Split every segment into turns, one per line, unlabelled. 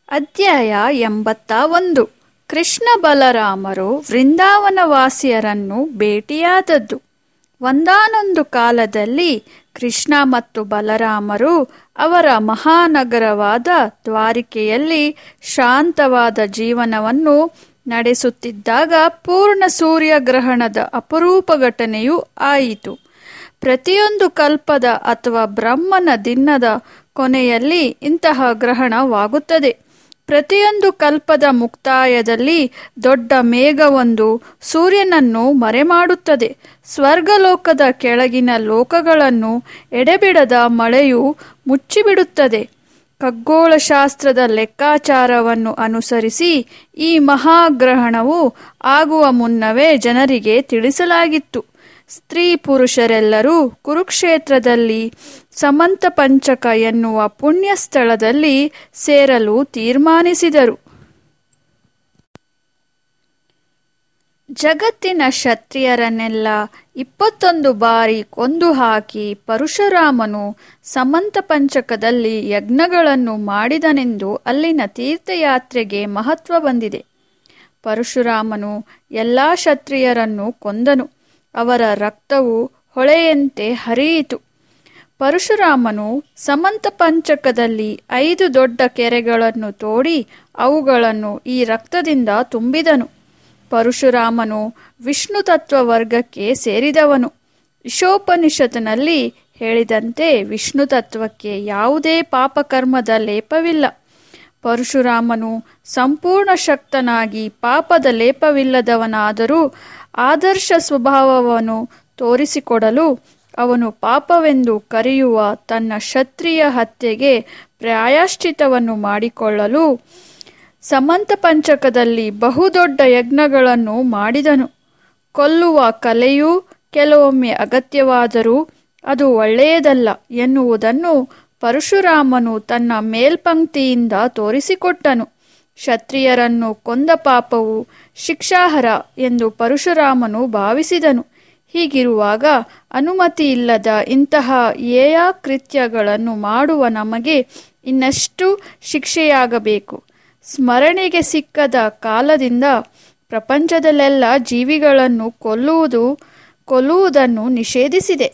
ಅಧ್ಯಾಯ 81. ಕೃಷ್ಣ ಬಲರಾಮರು ವೃಂದಾವನವಾಸಿಯರನ್ನು ಭೇಟಿಯಾದದ್ದು. ಒಂದಾನೊಂದು ಕಾಲದಲ್ಲಿ ಕೃಷ್ಣ ಮತ್ತು ಬಲರಾಮರು ಅವರ ಮಹಾನಗರವಾದ ದ್ವಾರಿಕೆಯಲ್ಲಿ ಶಾಂತವಾದ ಜೀವನವನ್ನು ನಡೆಸುತ್ತಿದ್ದಾಗ ಪೂರ್ಣ ಸೂರ್ಯಗ್ರಹಣದ ಅಪರೂಪ ಘಟನೆಯೂ ಆಯಿತು. ಪ್ರತಿಯೊಂದು ಕಲ್ಪದ ಅಥವಾ ಬ್ರಹ್ಮನ ದಿನದ ಕೊನೆಯಲ್ಲಿ ಇಂತಹ ಗ್ರಹಣವಾಗುತ್ತದೆ. ಪ್ರತಿಯೊಂದು ಕಲ್ಪದ ಮುಕ್ತಾಯದಲ್ಲಿ ದೊಡ್ಡ ಮೇಘವೊಂದು ಸೂರ್ಯನನ್ನು ಮರೆಮಾಡುತ್ತದೆ. ಸ್ವರ್ಗಲೋಕದ ಕೆಳಗಿನ ಲೋಕಗಳನ್ನು ಎಡೆಬಿಡದ ಮಳೆಯು ಮುಚ್ಚಿಬಿಡುತ್ತದೆ. ಖಗೋಳಶಾಸ್ತ್ರದ ಲೆಕ್ಕಾಚಾರವನ್ನು ಅನುಸರಿಸಿ ಈ ಮಹಾಗ್ರಹಣವು ಆಗುವ ಮುನ್ನವೇ ಜನರಿಗೆ ತಿಳಿಸಲಾಗಿತ್ತು. ಸ್ತ್ರೀ ಪುರುಷರೆಲ್ಲರೂ ಕುರುಕ್ಷೇತ್ರದಲ್ಲಿ ಸಮಂತ ಪಂಚಕ ಎನ್ನುವ ಪುಣ್ಯ ಸ್ಥಳದಲ್ಲಿ ಸೇರಲು ತೀರ್ಮಾನಿಸಿದರು. ಜಗತ್ತಿನ ಕ್ಷತ್ರಿಯರನ್ನೆಲ್ಲ 21 ಬಾರಿ ಕೊಂದು ಹಾಕಿ ಪರಶುರಾಮನು ಸಮಂತ ಪಂಚಕದಲ್ಲಿ ಯಜ್ಞಗಳನ್ನು ಮಾಡಿದನೆಂದು ಅಲ್ಲಿನ ತೀರ್ಥಯಾತ್ರೆಗೆ ಮಹತ್ವ ಬಂದಿದೆ. ಪರಶುರಾಮನು ಎಲ್ಲ ಕ್ಷತ್ರಿಯರನ್ನು ಕೊಂದನು. ಅವರ ರಕ್ತವು ಹೊಳೆಯಂತೆ ಹರಿಯಿತು. ಪರಶುರಾಮನು ಸಮಂತ ಪಂಚಕದಲ್ಲಿ 5 ದೊಡ್ಡ ಕೆರೆಗಳನ್ನು ತೋಡಿ ಅವುಗಳನ್ನು ಈ ರಕ್ತದಿಂದ ತುಂಬಿದನು. ಪರಶುರಾಮನು ವಿಷ್ಣು ತತ್ವ ವರ್ಗಕ್ಕೆ ಸೇರಿದವನು. ಈಶೋಪನಿಷತ್ತಿನಲ್ಲಿ ಹೇಳಿದಂತೆ ವಿಷ್ಣು ತತ್ವಕ್ಕೆ ಯಾವುದೇ ಪಾಪಕರ್ಮದ ಲೇಪವಿಲ್ಲ. ಪರಶುರಾಮನು ಸಂಪೂರ್ಣ ಶಕ್ತನಾಗಿ ಪಾಪದ ಲೇಪವಿಲ್ಲದವನಾದರೂ ಆದರ್ಶ ಸ್ವಭಾವವನ್ನು ತೋರಿಸಿಕೊಡಲು ಅವನು ಪಾಪವೆಂದು ಕರೆಯುವ ತನ್ನ ಕ್ಷತ್ರಿಯ ಹತ್ಯೆಗೆ ಪ್ರಾಯಶ್ಚಿತ್ತವನ್ನು ಮಾಡಿಕೊಳ್ಳಲು ಸಮಂತ ಪಂಚಕದಲ್ಲಿ ಬಹುದೊಡ್ಡ ಯಜ್ಞಗಳನ್ನು ಮಾಡಿದನು. ಕೊಲ್ಲುವ ಕಲೆಯೂ ಕೆಲವೊಮ್ಮೆ ಅಗತ್ಯವಾದರೂ ಅದು ಒಳ್ಳೆಯದಲ್ಲ ಎನ್ನುವುದನ್ನು ಪರಶುರಾಮನು ತನ್ನ ಮೇಲ್ಪಂಕ್ತಿಯಿಂದ ತೋರಿಸಿಕೊಟ್ಟನು. ಕ್ಷತ್ರಿಯರನ್ನು ಕೊಂದ ಪಾಪವು ಶಿಕ್ಷಾರ್ಹ ಎಂದು ಪರಶುರಾಮನು ಭಾವಿಸಿದನು. ಹೀಗಿರುವಾಗ ಅನುಮತಿಯಿಲ್ಲದ ಇಂತಹ ಹೇಯ ಕೃತ್ಯಗಳನ್ನು ಮಾಡುವ ನಮಗೆ ಇನ್ನಷ್ಟು ಶಿಕ್ಷೆಯಾಗಬೇಕು. ಸ್ಮರಣೆಗೆ ಸಿಕ್ಕದ ಕಾಲದಿಂದ ಪ್ರಪಂಚದಲ್ಲೆಲ್ಲ ಜೀವಿಗಳನ್ನು ಕೊಲ್ಲುವುದನ್ನು ನಿಷೇಧಿಸಿದೆ.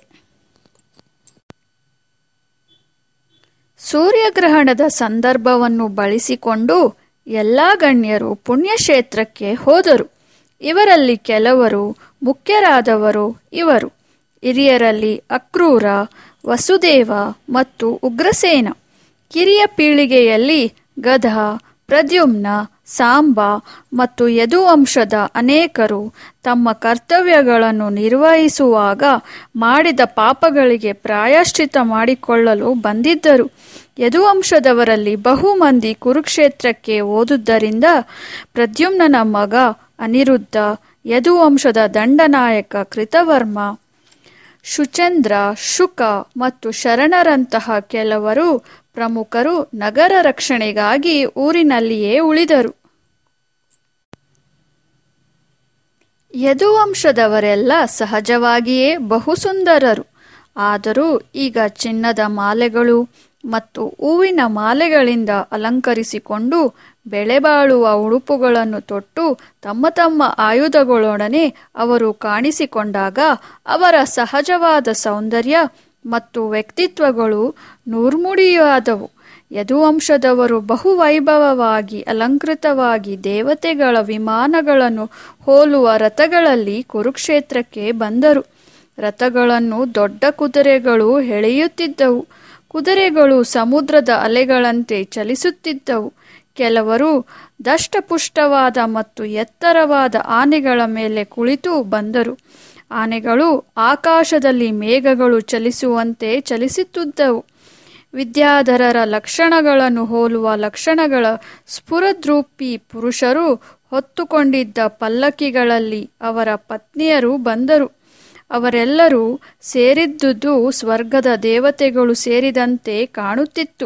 ಸೂರ್ಯಗ್ರಹಣದ ಸಂದರ್ಭವನ್ನು ಬಳಸಿಕೊಂಡು ಎಲ್ಲ ಗಣ್ಯರು ಪುಣ್ಯಕ್ಷೇತ್ರಕ್ಕೆ ಹೋದರು. ಇವರಲ್ಲಿ ಕೆಲವರು ಮುಖ್ಯರಾದವರು ಇವರು. ಹಿರಿಯರಲ್ಲಿ ಅಕ್ರೂರ, ವಸುದೇವ ಮತ್ತು ಉಗ್ರಸೇನ. ಕಿರಿಯ ಪೀಳಿಗೆಯಲ್ಲಿ ಗಧ, ಪ್ರದ್ಯುಮ್ನ, ಸಾಂಬ ಮತ್ತು ಯದುವಂಶದ ಅನೇಕರು ತಮ್ಮ ಕರ್ತವ್ಯಗಳನ್ನು ನಿರ್ವಹಿಸುವಾಗ ಮಾಡಿದ ಪಾಪಗಳಿಗೆ ಪ್ರಾಯಶ್ಚಿತ್ತ ಮಾಡಿಕೊಳ್ಳಲು ಬಂದಿದ್ದರು. ಯದುವಂಶದವರಲ್ಲಿ ಬಹುಮಂದಿ ಕುರುಕ್ಷೇತ್ರಕ್ಕೆ ಹೋದುದರಿಂದ ಪ್ರದ್ಯುಮ್ನನ ಮಗ ಅನಿರುದ್ಧ, ಯದುವಂಶದ ದಂಡನಾಯಕ ಕೃತವರ್ಮ, ಶುಚಂದ್ರ, ಶುಕ ಮತ್ತು ಶರಣರಂತಹ ಕೆಲವರು ಪ್ರಮುಖರು ನಗರ ರಕ್ಷಣೆಗಾಗಿ ಊರಿನಲ್ಲಿಯೇ ಉಳಿದರು. ಯದುವಂಶದವರೆಲ್ಲ ಸಹಜವಾಗಿಯೇ ಬಹುಸುಂದರರು. ಆದರೂ ಈಗ ಚಿನ್ನದ ಮಾಲೆಗಳು ಮತ್ತು ಹೂವಿನ ಮಾಲೆಗಳಿಂದ ಅಲಂಕರಿಸಿಕೊಂಡು ಬೆಲೆಬಾಳುವ ಉಡುಪುಗಳನ್ನು ತೊಟ್ಟು ತಮ್ಮ ತಮ್ಮ ಆಯುಧಗಳೊಡನೆ ಅವರು ಕಾಣಿಸಿಕೊಂಡಾಗ ಅವರ ಸಹಜವಾದ ಸೌಂದರ್ಯ ಮತ್ತು ವ್ಯಕ್ತಿತ್ವಗಳು ನೂರ್ಮುಡಿಯಾದವು. ಯದುವಂಶದವರು ಬಹುವೈಭವವಾಗಿ ಅಲಂಕೃತವಾಗಿ ದೇವತೆಗಳ ವಿಮಾನಗಳನ್ನು ಹೋಲುವ ರಥಗಳಲ್ಲಿ ಕುರುಕ್ಷೇತ್ರಕ್ಕೆ ಬಂದರು. ರಥಗಳನ್ನು ದೊಡ್ಡ ಕುದುರೆಗಳು ಎಳೆಯುತ್ತಿದ್ದವು. ಕುದುರೆಗಳು ಸಮುದ್ರದ ಅಲೆಗಳಂತೆ ಚಲಿಸುತ್ತಿದ್ದವು. ಕೆಲವರು ದಷ್ಟಪುಷ್ಟವಾದ ಮತ್ತು ಎತ್ತರವಾದ ಆನೆಗಳ ಮೇಲೆ ಕುಳಿತು ಬಂದರು. ಆನೆಗಳು ಆಕಾಶದಲ್ಲಿ ಮೇಘಗಳು ಚಲಿಸುವಂತೆ ಚಲಿಸುತ್ತಿದ್ದವು. ವಿದ್ಯಾಧರರ ಲಕ್ಷಣಗಳನ್ನು ಹೋಲುವ ಲಕ್ಷಣಗಳ ಸ್ಫುರದ್ರೂಪಿ ಪುರುಷರು ಹೊತ್ತುಕೊಂಡಿದ್ದ ಪಲ್ಲಕ್ಕಿಗಳಲ್ಲಿ ಅವರ ಪತ್ನಿಯರು ಬಂದರು. ಅವರೆಲ್ಲರೂ ಸೇರಿದ್ದುದು ಸ್ವರ್ಗದ ದೇವತೆಗಳು ಸೇರಿದಂತೆ ಕಾಣುತ್ತಿತ್ತು.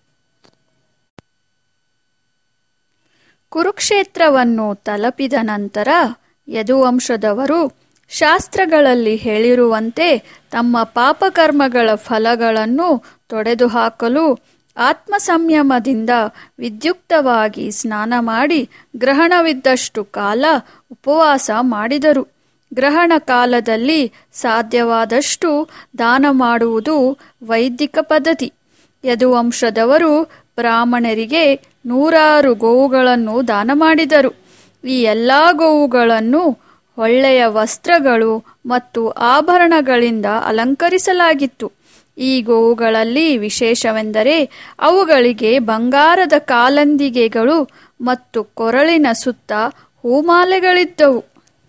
ಕುರುಕ್ಷೇತ್ರವನ್ನು ತಲುಪಿದ ನಂತರ ಯದುವಂಶದವರು ಶಾಸ್ತ್ರಗಳಲ್ಲಿ ಹೇಳಿರುವಂತೆ ತಮ್ಮ ಪಾಪಕರ್ಮಗಳ ಫಲಗಳನ್ನು ತೊಡೆದುಹಾಕಲು ಆತ್ಮ ಸಂಯಮದಿಂದ ವಿದ್ಯುಕ್ತವಾಗಿ ಸ್ನಾನ ಮಾಡಿ ಗ್ರಹಣವಿದ್ದಷ್ಟು ಕಾಲ ಉಪವಾಸ ಮಾಡಿದರು. ಗ್ರಹಣ ಕಾಲದಲ್ಲಿ ಸಾಧ್ಯವಾದಷ್ಟು ದಾನ ಮಾಡುವುದು ವೈದಿಕ ಪದ್ಧತಿ. ಯದುವಂಶದವರು ಬ್ರಾಹ್ಮಣರಿಗೆ 100 ಗೋವುಗಳನ್ನು ದಾನ ಮಾಡಿದರು. ಈ ಎಲ್ಲ ಗೋವುಗಳನ್ನು ಒಳ್ಳೆಯ ವಸ್ತ್ರಗಳು ಮತ್ತು ಆಭರಣಗಳಿಂದ ಅಲಂಕರಿಸಲಾಗಿತ್ತು. ಈ ಗೋವುಗಳಲ್ಲಿ ವಿಶೇಷವೆಂದರೆ ಅವುಗಳಿಗೆ ಬಂಗಾರದ ಕಾಲಂದಿಗೆಗಳು ಮತ್ತು ಕೊರಳಿನ ಸುತ್ತ ಹೂಮಾಲೆಗಳಿದ್ದವು.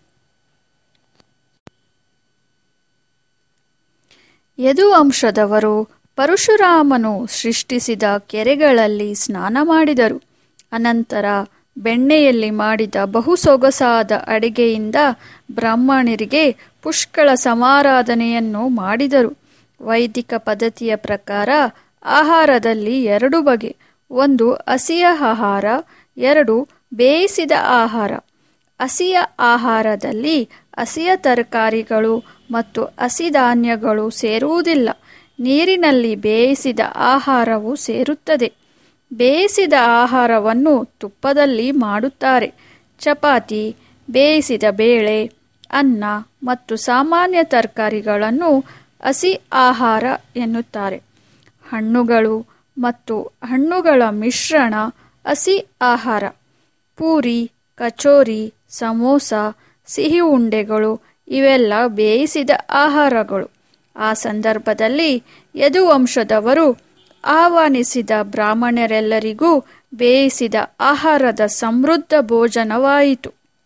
ಯದುವಂಶದವರು ಪರಶುರಾಮನು ಸೃಷ್ಟಿಸಿದ ಕೆರೆಗಳಲ್ಲಿ ಸ್ನಾನ ಮಾಡಿದರು. ಅನಂತರ ಬೆಣ್ಣೆಯಲ್ಲಿ ಮಾಡಿದ ಬಹು ಸೊಗಸಾದ ಅಡಿಗೆಯಿಂದ ಬ್ರಾಹ್ಮಣರಿಗೆ ಪುಷ್ಕಳ ಸಮಾರಾಧನೆಯನ್ನು ಮಾಡಿದರು. ವೈದಿಕ ಪದ್ಧತಿಯ ಪ್ರಕಾರ ಆಹಾರದಲ್ಲಿ 2 ಬಗೆ, 1 ಹಸಿಯ ಆಹಾರ, 2 ಬೇಯಿಸಿದ ಆಹಾರ. ಹಸಿಯ ಆಹಾರದಲ್ಲಿ ಹಸಿಯ ತರಕಾರಿಗಳು ಮತ್ತು ಹಸಿ ಧಾನ್ಯಗಳು ಸೇರುವುದಿಲ್ಲ. ನೀರಿನಲ್ಲಿ ಬೇಯಿಸಿದ ಆಹಾರವು ಸೇರುತ್ತದೆ. ಬೇಯಿಸಿದ ಆಹಾರವನ್ನು ತುಪ್ಪದಲ್ಲಿ ಮಾಡುತ್ತಾರೆ. ಚಪಾತಿ, ಬೇಯಿಸಿದ ಬೇಳೆ, ಅನ್ನ ಮತ್ತು ಸಾಮಾನ್ಯ ತರಕಾರಿಗಳನ್ನು ಹಸಿ ಆಹಾರ ಎನ್ನುತ್ತಾರೆ. ಹಣ್ಣುಗಳು ಮತ್ತು ಹಣ್ಣುಗಳ ಮಿಶ್ರಣ ಹಸಿ ಆಹಾರ. ಪೂರಿ, ಕಚೋರಿ, ಸಮೋಸ, ಸಿಹಿ ಉಂಡೆಗಳು ಇವೆಲ್ಲ ಬೇಯಿಸಿದ ಆಹಾರಗಳು. ಆ ಸಂದರ್ಭದಲ್ಲಿ ಯದುವಂಶದವರು ಆಹ್ವಾನಿಸಿದ ಬ್ರಾಹ್ಮಣರೆಲ್ಲರಿಗೂ ಬೇಯಿಸಿದ ಆಹಾರದ ಸಮೃದ್ಧ ಭೋಜನವಾಯಿತು.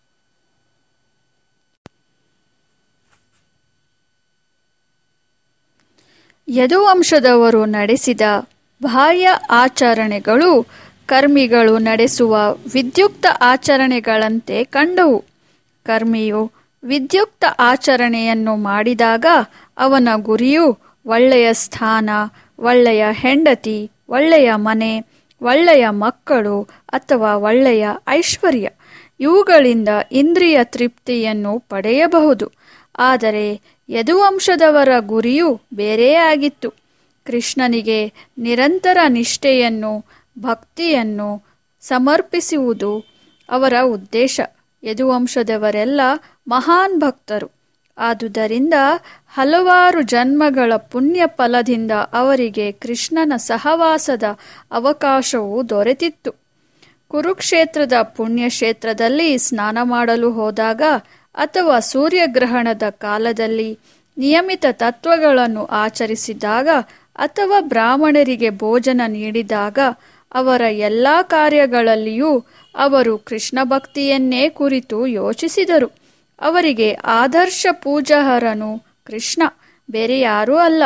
ಯದುವಂಶದವರು ನಡೆಸಿದ ಬಾಹ್ಯ ಆಚರಣೆಗಳು ಕರ್ಮಿಗಳು ನಡೆಸುವ ವಿದ್ಯುಕ್ತ ಆಚರಣೆಗಳಂತೆ ಕಂಡವು. ಕರ್ಮಿಯು ವಿದ್ಯುಕ್ತ ಆಚರಣೆಯನ್ನು ಮಾಡಿದಾಗ ಅವನ ಗುರಿಯು ಒಳ್ಳೆಯ ಸ್ಥಾನ, ಒಳ್ಳೆಯ ಹೆಂಡತಿ, ಒಳ್ಳೆಯ ಮನೆ, ಒಳ್ಳೆಯ ಮಕ್ಕಳು ಅಥವಾ ಒಳ್ಳೆಯ ಐಶ್ವರ್ಯ ಇವುಗಳಿಂದ ಇಂದ್ರಿಯ ತೃಪ್ತಿಯನ್ನು ಪಡೆಯಬಹುದು. ಆದರೆ ಯದುವಂಶದವರ ಗುರಿಯು ಬೇರೆಯಾಗಿತ್ತು. ಕೃಷ್ಣನಿಗೆ ನಿರಂತರ ನಿಷ್ಠೆಯನ್ನು, ಭಕ್ತಿಯನ್ನು ಸಮರ್ಪಿಸುವುದು ಅವರ ಉದ್ದೇಶ. ಯದುವಂಶದವರೆಲ್ಲ ಮಹಾನ್ ಭಕ್ತರು. ಆದುದರಿಂದ ಹಲವಾರು ಜನ್ಮಗಳ ಪುಣ್ಯ ಫಲದಿಂದ ಅವರಿಗೆ ಕೃಷ್ಣನ ಸಹವಾಸದ ಅವಕಾಶವು ದೊರೆತಿತ್ತು. ಕುರುಕ್ಷೇತ್ರದ ಪುಣ್ಯಕ್ಷೇತ್ರದಲ್ಲಿ ಸ್ನಾನ ಮಾಡಲು ಹೋದಾಗ ಅಥವಾ ಸೂರ್ಯಗ್ರಹಣದ ಕಾಲದಲ್ಲಿ ನಿಯಮಿತ ತತ್ವಗಳನ್ನು ಆಚರಿಸಿದಾಗ ಅಥವಾ ಬ್ರಾಹ್ಮಣರಿಗೆ ಭೋಜನ ನೀಡಿದಾಗ ಅವರ ಎಲ್ಲ ಕಾರ್ಯಗಳಲ್ಲಿಯೂ ಅವರು ಕೃಷ್ಣ ಭಕ್ತಿಯನ್ನೇ ಕುರಿತು ಯೋಚಿಸಿದರು. ಅವರಿಗೆ ಆದರ್ಶ ಪೂಜಾರ್ಹನು ಕೃಷ್ಣ, ಬೇರೆ ಯಾರೂ ಅಲ್ಲ.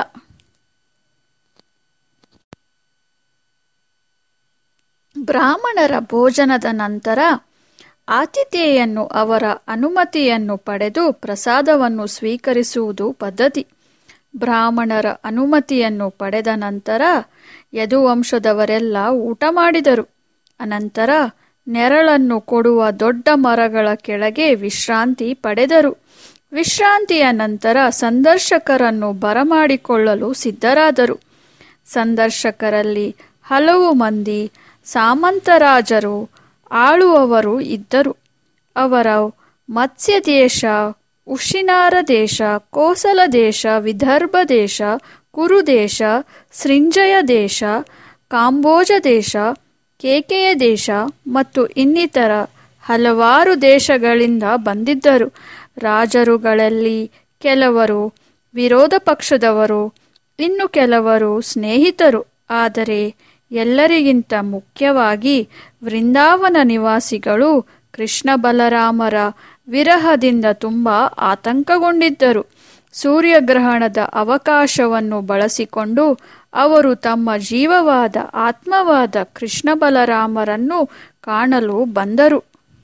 ಬ್ರಾಹ್ಮಣರ ಭೋಜನದ ನಂತರ ಆತಿಥೇಯನು ಅವರ ಅನುಮತಿಯನ್ನು ಪಡೆದು ಪ್ರಸಾದವನ್ನು ಸ್ವೀಕರಿಸುವುದು ಪದ್ಧತಿ. ಬ್ರಾಹ್ಮಣರ ಅನುಮತಿಯನ್ನು ಪಡೆದ ನಂತರ ಯದುವಂಶದವರೆಲ್ಲ ಊಟ ಮಾಡಿದರು. ಅನಂತರ ನೆರಳನ್ನು ಕೊಡುವ ದೊಡ್ಡ ಮರಗಳ ಕೆಳಗೆ ವಿಶ್ರಾಂತಿ ಪಡೆದರು. ವಿಶ್ರಾಂತಿಯ ನಂತರ ಸಂದರ್ಶಕರನ್ನು ಬರಮಾಡಿಕೊಳ್ಳಲು ಸಿದ್ಧರಾದರು. ಸಂದರ್ಶಕರಲ್ಲಿ ಹಲವು ಮಂದಿ ಸಾಮಂತರಾಜರು, ಆಳುವವರು ಇದ್ದರು. ಅವರು ಮತ್ಸ್ಯ ದೇಶ, ಉಶಿನಾರ ದೇಶ, ಕೋಸಲ ದೇಶ, ವಿದರ್ಭ ದೇಶ, ಕುರು ದೇಶ, ಸೃಂಜಯ ದೇಶ, ಕಾಂಬೋಜ ದೇಶ, ಕೇಕೆಯ ದೇಶ ಮತ್ತು ಇನ್ನಿತರ ಹಲವಾರು ದೇಶಗಳಿಂದ ಬಂದಿದ್ದರು. ರಾಜರುಗಳಲ್ಲಿ ಕೆಲವರು ವಿರೋಧ ಪಕ್ಷದವರು, ಇನ್ನು ಕೆಲವರು ಸ್ನೇಹಿತರು. ಆದರೆ ಎಲ್ಲರಿಗಿಂತ ಮುಖ್ಯವಾಗಿ ವೃಂದಾವನ ನಿವಾಸಿಗಳು ಕೃಷ್ಣ ಬಲರಾಮರ ವಿರಹದಿಂದ ತುಂಬ ಆತಂಕಗೊಂಡಿದ್ದರು. ಸೂರ್ಯಗ್ರಹಣದ ಅವಕಾಶವನ್ನು ಬಳಸಿಕೊಂಡು ಅವರು ತಮ್ಮ ಜೀವವಾದ ಆತ್ಮವಾದ ಕೃಷ್ಣ ಬಲರಾಮರನ್ನು ಕಾಣಲು ಬಂದರು.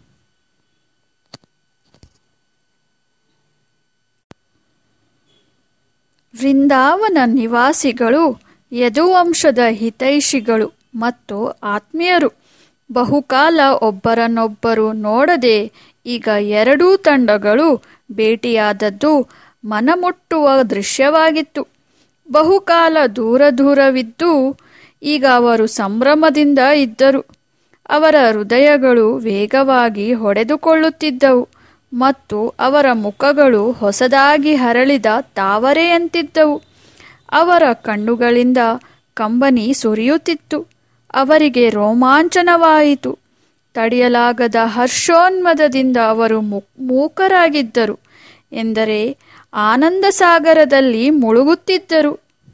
ವೃಂದಾವನ ನಿವಾಸಿಗಳು ಯದುವಂಶದ ಹಿತೈಷಿಗಳು ಮತ್ತು ಆತ್ಮೀಯರು. ಬಹುಕಾಲ ಒಬ್ಬರನ್ನೊಬ್ಬರು ನೋಡದೆ ಈಗ ಎರಡೂ ತಂಡಗಳು ಭೇಟಿಯಾದದ್ದು ಮನಮುಟ್ಟುವ ದೃಶ್ಯವಾಗಿತ್ತು. ಬಹುಕಾಲ ದೂರವಿದ್ದು ಈಗ ಅವರು ಸಂಭ್ರಮದಿಂದ ಇದ್ದರು. ಅವರ ಹೃದಯಗಳು ವೇಗವಾಗಿ ಹೊಡೆದುಕೊಳ್ಳುತ್ತಿದ್ದವು ಮತ್ತು ಅವರ ಮುಖಗಳು ಹೊಸದಾಗಿ ಹರಳಿದ ತಾವರೆಯಂತಿದ್ದವು. ಅವರ ಕಣ್ಣುಗಳಿಂದ ಕಂಬನಿ ಸುರಿಯುತ್ತಿತ್ತು. ಅವರಿಗೆ ರೋಮಾಂಚನವಾಯಿತು. ತಡೆಯಲಾಗದ ಹರ್ಷೋನ್ಮದದಿಂದ ಅವರು ಮೂಕರಾಗಿದ್ದರು, ಎಂದರೆ ಆನಂದ ಸಾಗರದಲ್ಲಿ ಮುಳುಗುತ್ತಿದ್ದರು.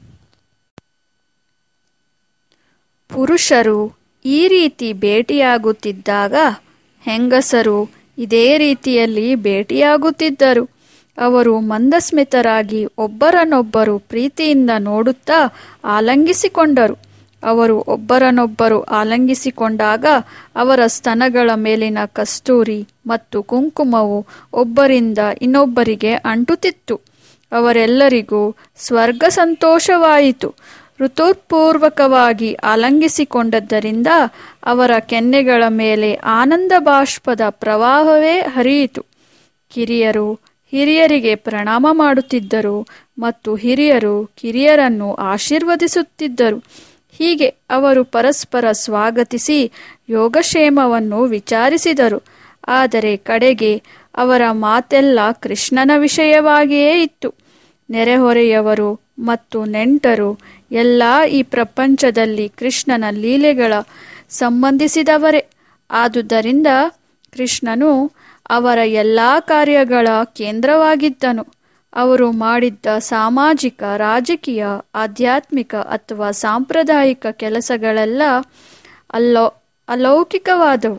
ಪುರುಷರು ಈ ರೀತಿ ಭೇಟಿಯಾಗುತ್ತಿದ್ದಾಗ ಹೆಂಗಸರು ಇದೇ ರೀತಿಯಲ್ಲಿ ಭೇಟಿಯಾಗುತ್ತಿದ್ದರು. ಅವರು ಮಂದಸ್ಮಿತರಾಗಿ ಒಬ್ಬರನ್ನೊಬ್ಬರು ಪ್ರೀತಿಯಿಂದ ನೋಡುತ್ತಾ ಆಲಂಗಿಸಿಕೊಂಡರು. ಅವರು ಒಬ್ಬರನ್ನೊಬ್ಬರು ಆಲಂಗಿಸಿಕೊಂಡಾಗ ಅವರ ಸ್ತನಗಳ ಮೇಲಿನ ಕಸ್ತೂರಿ ಮತ್ತು ಕುಂಕುಮವು ಒಬ್ಬರಿಂದ ಇನ್ನೊಬ್ಬರಿಗೆ ಅಂಟುತ್ತಿತ್ತು. ಅವರೆಲ್ಲರಿಗೂ ಸ್ವರ್ಗ ಸಂತೋಷವಾಯಿತು. ಋತುಪೂರ್ವಕವಾಗಿ ಆಲಂಗಿಸಿಕೊಂಡದ್ದರಿಂದ ಅವರ ಕೆನ್ನೆಗಳ ಮೇಲೆ ಆನಂದ ಬಾಷ್ಪದ ಪ್ರವಾಹವೇ ಹರಿಯಿತು. ಕಿರಿಯರು ಹಿರಿಯರಿಗೆ ಪ್ರಣಾಮ ಮಾಡುತ್ತಿದ್ದರು ಮತ್ತು ಹಿರಿಯರು ಕಿರಿಯರನ್ನು ಆಶೀರ್ವದಿಸುತ್ತಿದ್ದರು. ಹೀಗೆ ಅವರು ಪರಸ್ಪರ ಸ್ವಾಗತಿಸಿ ಯೋಗಕ್ಷೇಮವನ್ನು ವಿಚಾರಿಸಿದರು. ಆದರೆ ಕಡೆಗೆ ಅವರ ಮಾತೆಲ್ಲ ಕೃಷ್ಣನ ವಿಷಯವಾಗಿಯೇ ಇತ್ತು. ನೆರೆಹೊರೆಯವರು ಮತ್ತು ನೆಂಟರು ಎಲ್ಲ ಈ ಪ್ರಪಂಚದಲ್ಲಿ ಕೃಷ್ಣನ ಲೀಲೆಗಳ ಸಂಬಂಧಿಸಿದವರೇ. ಆದುದರಿಂದ ಕೃಷ್ಣನು ಅವರ ಎಲ್ಲ ಕಾರ್ಯಗಳ ಕೇಂದ್ರವಾಗಿದ್ದನು. ಅವರು ಮಾಡಿದ್ದ ಸಾಮಾಜಿಕ, ರಾಜಕೀಯ, ಆಧ್ಯಾತ್ಮಿಕ ಅಥವಾ ಸಾಂಪ್ರದಾಯಿಕ ಕೆಲಸಗಳೆಲ್ಲ ಅಲೌಕಿಕವಾದವು.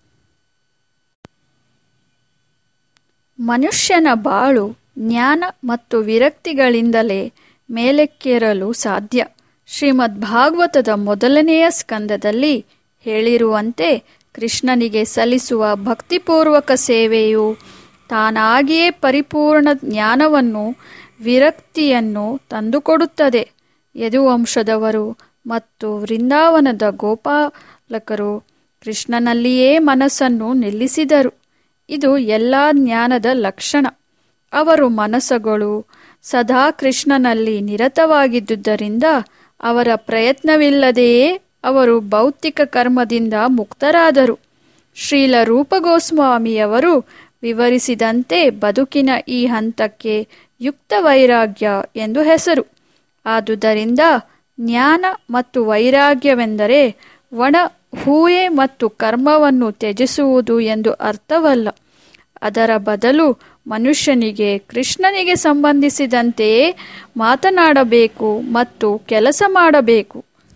ಮನುಷ್ಯನ ಬಾಳು ಜ್ಞಾನ ಮತ್ತು ವಿರಕ್ತಿಗಳಿಂದಲೇ ಮೇಲಕ್ಕೇರಲು ಸಾಧ್ಯ. ಶ್ರೀಮದ್ ಭಾಗವತದ 1ನೇ ಸ್ಕಂದದಲ್ಲಿ ಹೇಳಿರುವಂತೆ ಕೃಷ್ಣನಿಗೆ ಸಲ್ಲಿಸುವ ಭಕ್ತಿಪೂರ್ವಕ ಸೇವೆಯು ತಾನಾಗಿಯೇ ಪರಿಪೂರ್ಣ ಜ್ಞಾನವನ್ನು, ವಿರಕ್ತಿಯನ್ನು ತಂದುಕೊಡುತ್ತದೆ. ಯದುವಂಶದವರು ಮತ್ತು ವೃಂದಾವನದ ಗೋಪಾಲಕರು ಕೃಷ್ಣನಲ್ಲಿಯೇ ಮನಸ್ಸನ್ನು ನಿಲ್ಲಿಸಿದರು. ಇದು ಎಲ್ಲ ಜ್ಞಾನದ ಲಕ್ಷಣ. ಅವರ ಮನಸ್ಸುಗಳು ಸದಾ ಕೃಷ್ಣನಲ್ಲಿ ನಿರತವಾಗಿದ್ದುದರಿಂದ ಅವರ ಪ್ರಯತ್ನವಿಲ್ಲದೆಯೇ ಅವರು ಭೌತಿಕ ಕರ್ಮದಿಂದ ಮುಕ್ತರಾದರು. ಶ್ರೀಲ ರೂಪ ಗೋಸ್ವಾಮಿಯವರು ವಿವರಿಸಿದಂತೆ ಬದುಕಿನ ಈ ಹಂತಕ್ಕೆ ಯುಕ್ತ ವೈರಾಗ್ಯ ಎಂದು ಹೆಸರು. ಆದುದರಿಂದ ಜ್ಞಾನ ಮತ್ತು ವೈರಾಗ್ಯವೆಂದರೆ ಒಣ ಹೂಯೆ ಮತ್ತು ಕರ್ಮವನ್ನು ತ್ಯಜಿಸುವುದು ಎಂದು ಅರ್ಥವಲ್ಲ. ಅದರ ಬದಲು ಮನುಷ್ಯನಿಗೆ ಕೃಷ್ಣನಿಗೆ ಸಂಬಂಧಿಸಿದಂತೆಯೇ ಮಾತನಾಡಬೇಕು ಮತ್ತು ಕೆಲಸ ಮಾಡಬೇಕು.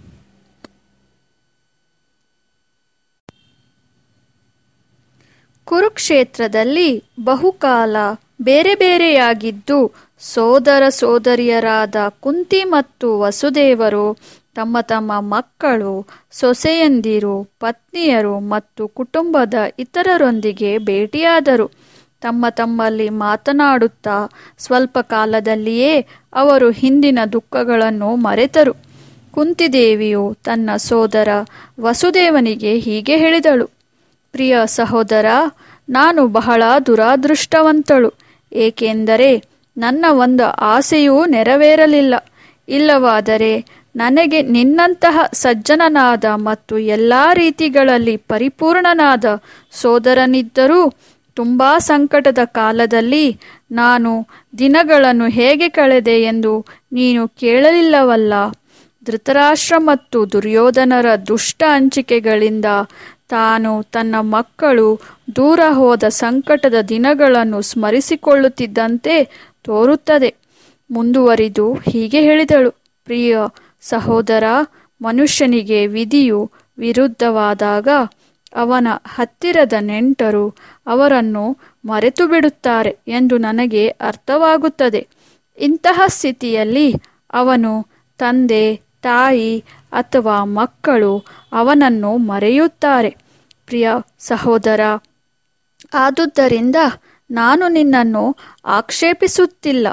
ಕುರುಕ್ಷೇತ್ರದಲ್ಲಿ ಬಹುಕಾಲ ಬೇರೆ ಬೇರೆಯಾಗಿದ್ದು ಸೋದರ ಸೋದರಿಯರಾದ ಕುಂತಿ ಮತ್ತು ವಸುದೇವರು ತಮ್ಮ ತಮ್ಮ ಮಕ್ಕಳು, ಸೊಸೆಯಂದಿರು, ಪತ್ನಿಯರು ಮತ್ತು ಕುಟುಂಬದ ಇತರರೊಂದಿಗೆ ಭೇಟಿಯಾದರು. ತಮ್ಮ ತಮ್ಮಲ್ಲಿ ಮಾತನಾಡುತ್ತಾ ಸ್ವಲ್ಪ ಕಾಲದಲ್ಲಿಯೇ ಅವರು ಹಿಂದಿನ ದುಃಖಗಳನ್ನು ಮರೆತರು. ಕುಂತಿದೇವಿಯು ತನ್ನ ಸೋದರ ವಸುದೇವನಿಗೆ ಹೀಗೆ ಹೇಳಿದಳು: ಪ್ರಿಯ ಸಹೋದರ, ನಾನು ಬಹಳ ದುರಾದೃಷ್ಟವಂತಳು, ಏಕೆಂದರೆ ನನ್ನ ಒಂದು ಆಸೆಯೂ ನೆರವೇರಲಿಲ್ಲ. ಇಲ್ಲವಾದರೆ ನನಗೆ ನಿನ್ನಂತಹ ಸಜ್ಜನನಾದ ಮತ್ತು ಎಲ್ಲ ರೀತಿಗಳಲ್ಲಿ ಪರಿಪೂರ್ಣನಾದ ಸೋದರನಿದ್ದರೂ ತುಂಬ ಸಂಕಟದ ಕಾಲದಲ್ಲಿ ನಾನು ದಿನಗಳನ್ನು ಹೇಗೆ ಕಳೆದೆ ಎಂದು ನೀನು ಕೇಳಲಿಲ್ಲವಲ್ಲ. ಧೃತರಾಷ್ಟ್ರ ಮತ್ತು ದುರ್ಯೋಧನರ ದುಷ್ಟ ಹಂಚಿಕೆಗಳಿಂದ ತಾನು ತನ್ನ ಮಕ್ಕಳು ದೂರ ಹೋದ ಸಂಕಟದ ದಿನಗಳನ್ನು ಸ್ಮರಿಸಿಕೊಳ್ಳುತ್ತಿದ್ದಂತೆ ತೋರುತ್ತದೆ. ಮುಂದುವರಿದು ಹೀಗೆ ಹೇಳಿದಳು: ಪ್ರಿಯ ಸಹೋದರ, ಮನುಷ್ಯನಿಗೆ ವಿಧಿಯು ವಿರುದ್ಧವಾದಾಗ ಅವನ ಹತ್ತಿರದ ನೆಂಟರು ಅವರನ್ನು ಮರೆತು ಬಿಡುತ್ತಾರೆ ಎಂದು ನನಗೆ ಅರ್ಥವಾಗುತ್ತದೆ. ಇಂತಹ ಸ್ಥಿತಿಯಲ್ಲಿ ಅವನು ತಂದೆ, ತಾಯಿ ಅಥವಾ ಮಕ್ಕಳು ಅವನನ್ನು ಮರೆಯುತ್ತಾರೆ. ಪ್ರಿಯ ಸಹೋದರ, ಆದುದರಿಂದ ನಾನು ನಿನ್ನನ್ನು ಆಕ್ಷೇಪಿಸುತ್ತಿಲ್ಲ.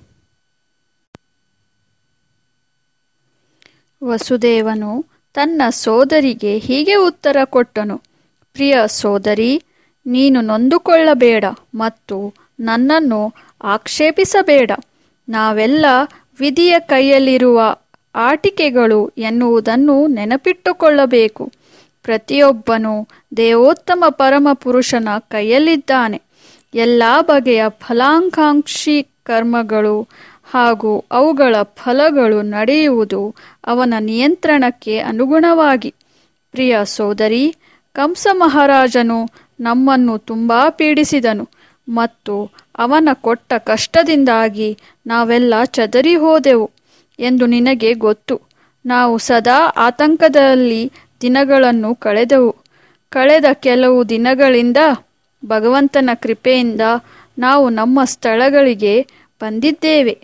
ವಸುದೇವನು ತನ್ನ ಸೋದರಿಗೆ ಹೀಗೆ ಉತ್ತರ ಕೊಟ್ಟನು: ಪ್ರಿಯ ಸೋದರಿ, ನೀನು ನೊಂದುಕೊಳ್ಳಬೇಡ ಮತ್ತು ನನ್ನನ್ನು ಆಕ್ಷೇಪಿಸಬೇಡ. ನಾವೆಲ್ಲ ವಿಧಿಯ ಕೈಯಲ್ಲಿರುವ ಆಟಿಕೆಗಳು ಎನ್ನುವುದನ್ನು ನೆನಪಿಟ್ಟುಕೊಳ್ಳಬೇಕು. ಪ್ರತಿಯೊಬ್ಬನೂ ದೇವೋತ್ತಮ ಪರಮಪುರುಷನ ಕೈಯಲ್ಲಿದ್ದಾನೆ. ಎಲ್ಲ ಬಗೆಯ ಫಲಾಕಾಂಕ್ಷಿ ಕರ್ಮಗಳು ಹಾಗೂ ಅವುಗಳ ಫಲಗಳು ನಡೆಯುವುದು ಅವನ ನಿಯಂತ್ರಣಕ್ಕೆ ಅನುಗುಣವಾಗಿ. ಪ್ರಿಯ ಸೋದರಿ, ಕಂಸ ಮಹಾರಾಜನು ನಮ್ಮನ್ನು ತುಂಬಾ ಪೀಡಿಸಿದನು ಮತ್ತು ಅವನ ಕೊಟ್ಟ ಕಷ್ಟದಿಂದಾಗಿ ನಾವೆಲ್ಲ ಚದರಿ ಹೋದೆವು ಎಂದು ನಿನಗೆ ಗೊತ್ತು. ನಾವು ಸದಾ ಆತಂಕದಲ್ಲಿ ದಿನಗಳನ್ನು ಕಳೆದೆವು. ಕಳೆದ ಕೆಲವು ದಿನಗಳಿಂದ ಭಗವಂತನ ಕೃಪೆಯಿಂದ ನಾವು ನಮ್ಮ ಸ್ಥಳಗಳಿಗೆ ಬಂದಿದ್ದೇವೆ.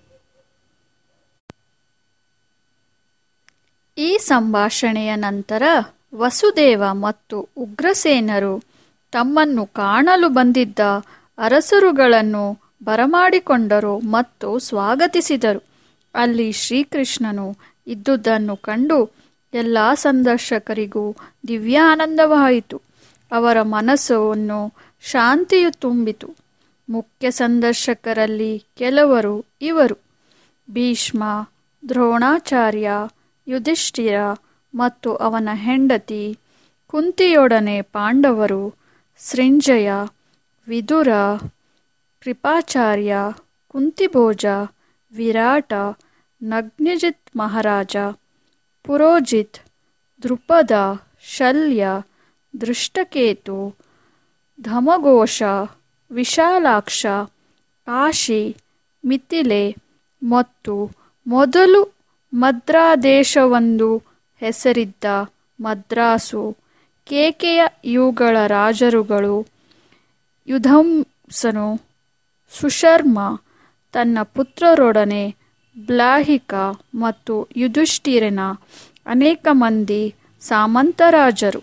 ಈ ಸಂಭಾಷಣೆಯ ನಂತರ ವಸುದೇವ ಮತ್ತು ಉಗ್ರಸೇನರು ತಮ್ಮನ್ನು ಕಾಣಲು ಬಂದಿದ್ದ ಅರಸರುಗಳನ್ನು ಬರಮಾಡಿಕೊಂಡರು ಮತ್ತು ಸ್ವಾಗತಿಸಿದರು. ಅಲ್ಲಿ ಶ್ರೀಕೃಷ್ಣನು ಇದ್ದುದನ್ನು ಕಂಡು ಎಲ್ಲ ಸಂದರ್ಶಕರಿಗೂ ದಿವ್ಯ ಆನಂದವಾಯಿತು. ಅವರ ಮನಸ್ಸನ್ನು ಶಾಂತಿಯು ತುಂಬಿತು. ಮುಖ್ಯ ಸಂದರ್ಶಕರಲ್ಲಿ ಕೆಲವರು ಇವರು: ಭೀಷ್ಮ, ದ್ರೋಣಾಚಾರ್ಯ, ಯುಧಿಷ್ಠಿರ ಮತ್ತು ಅವನ ಹೆಂಡತಿ, ಕುಂತಿಯೊಡನೆ ಪಾಂಡವರು, ಸೃಂಜಯ, ವಿದುರ, ಕೃಪಾಚಾರ್ಯ, ಕುಂತಿಭೋಜ, ವಿರಾಟ, ನಗ್ನಜಿತ್ ಮಹಾರಾಜ, ಪುರೋಜಿತ್, ದೃಪದ, ಶಲ್ಯ, ದೃಷ್ಟಕೇತು, ಧಮಘೋಷ, ವಿಶಾಲಾಕ್ಷ, ಕಾಶಿ, ಮಿಥಿಲೆ ಮತ್ತು ಮೊದಲು ಮದ್ರಾದೇಶವೆಂದು ಹೆಸರಿದ್ದ ಮದ್ರಾಸು, ಕೇಕೆಯ ಇವುಗಳ ರಾಜರುಗಳು, ಯುಧಂಸನು, ಸುಶರ್ಮ ತನ್ನ ಪುತ್ರರೊಡನೆ, ಬ್ಲಾಹಿಕ ಮತ್ತು ಯುಧಿಷ್ಠಿರನ ಅನೇಕ ಮಂದಿ ಸಾಮಂತರಾಜರು.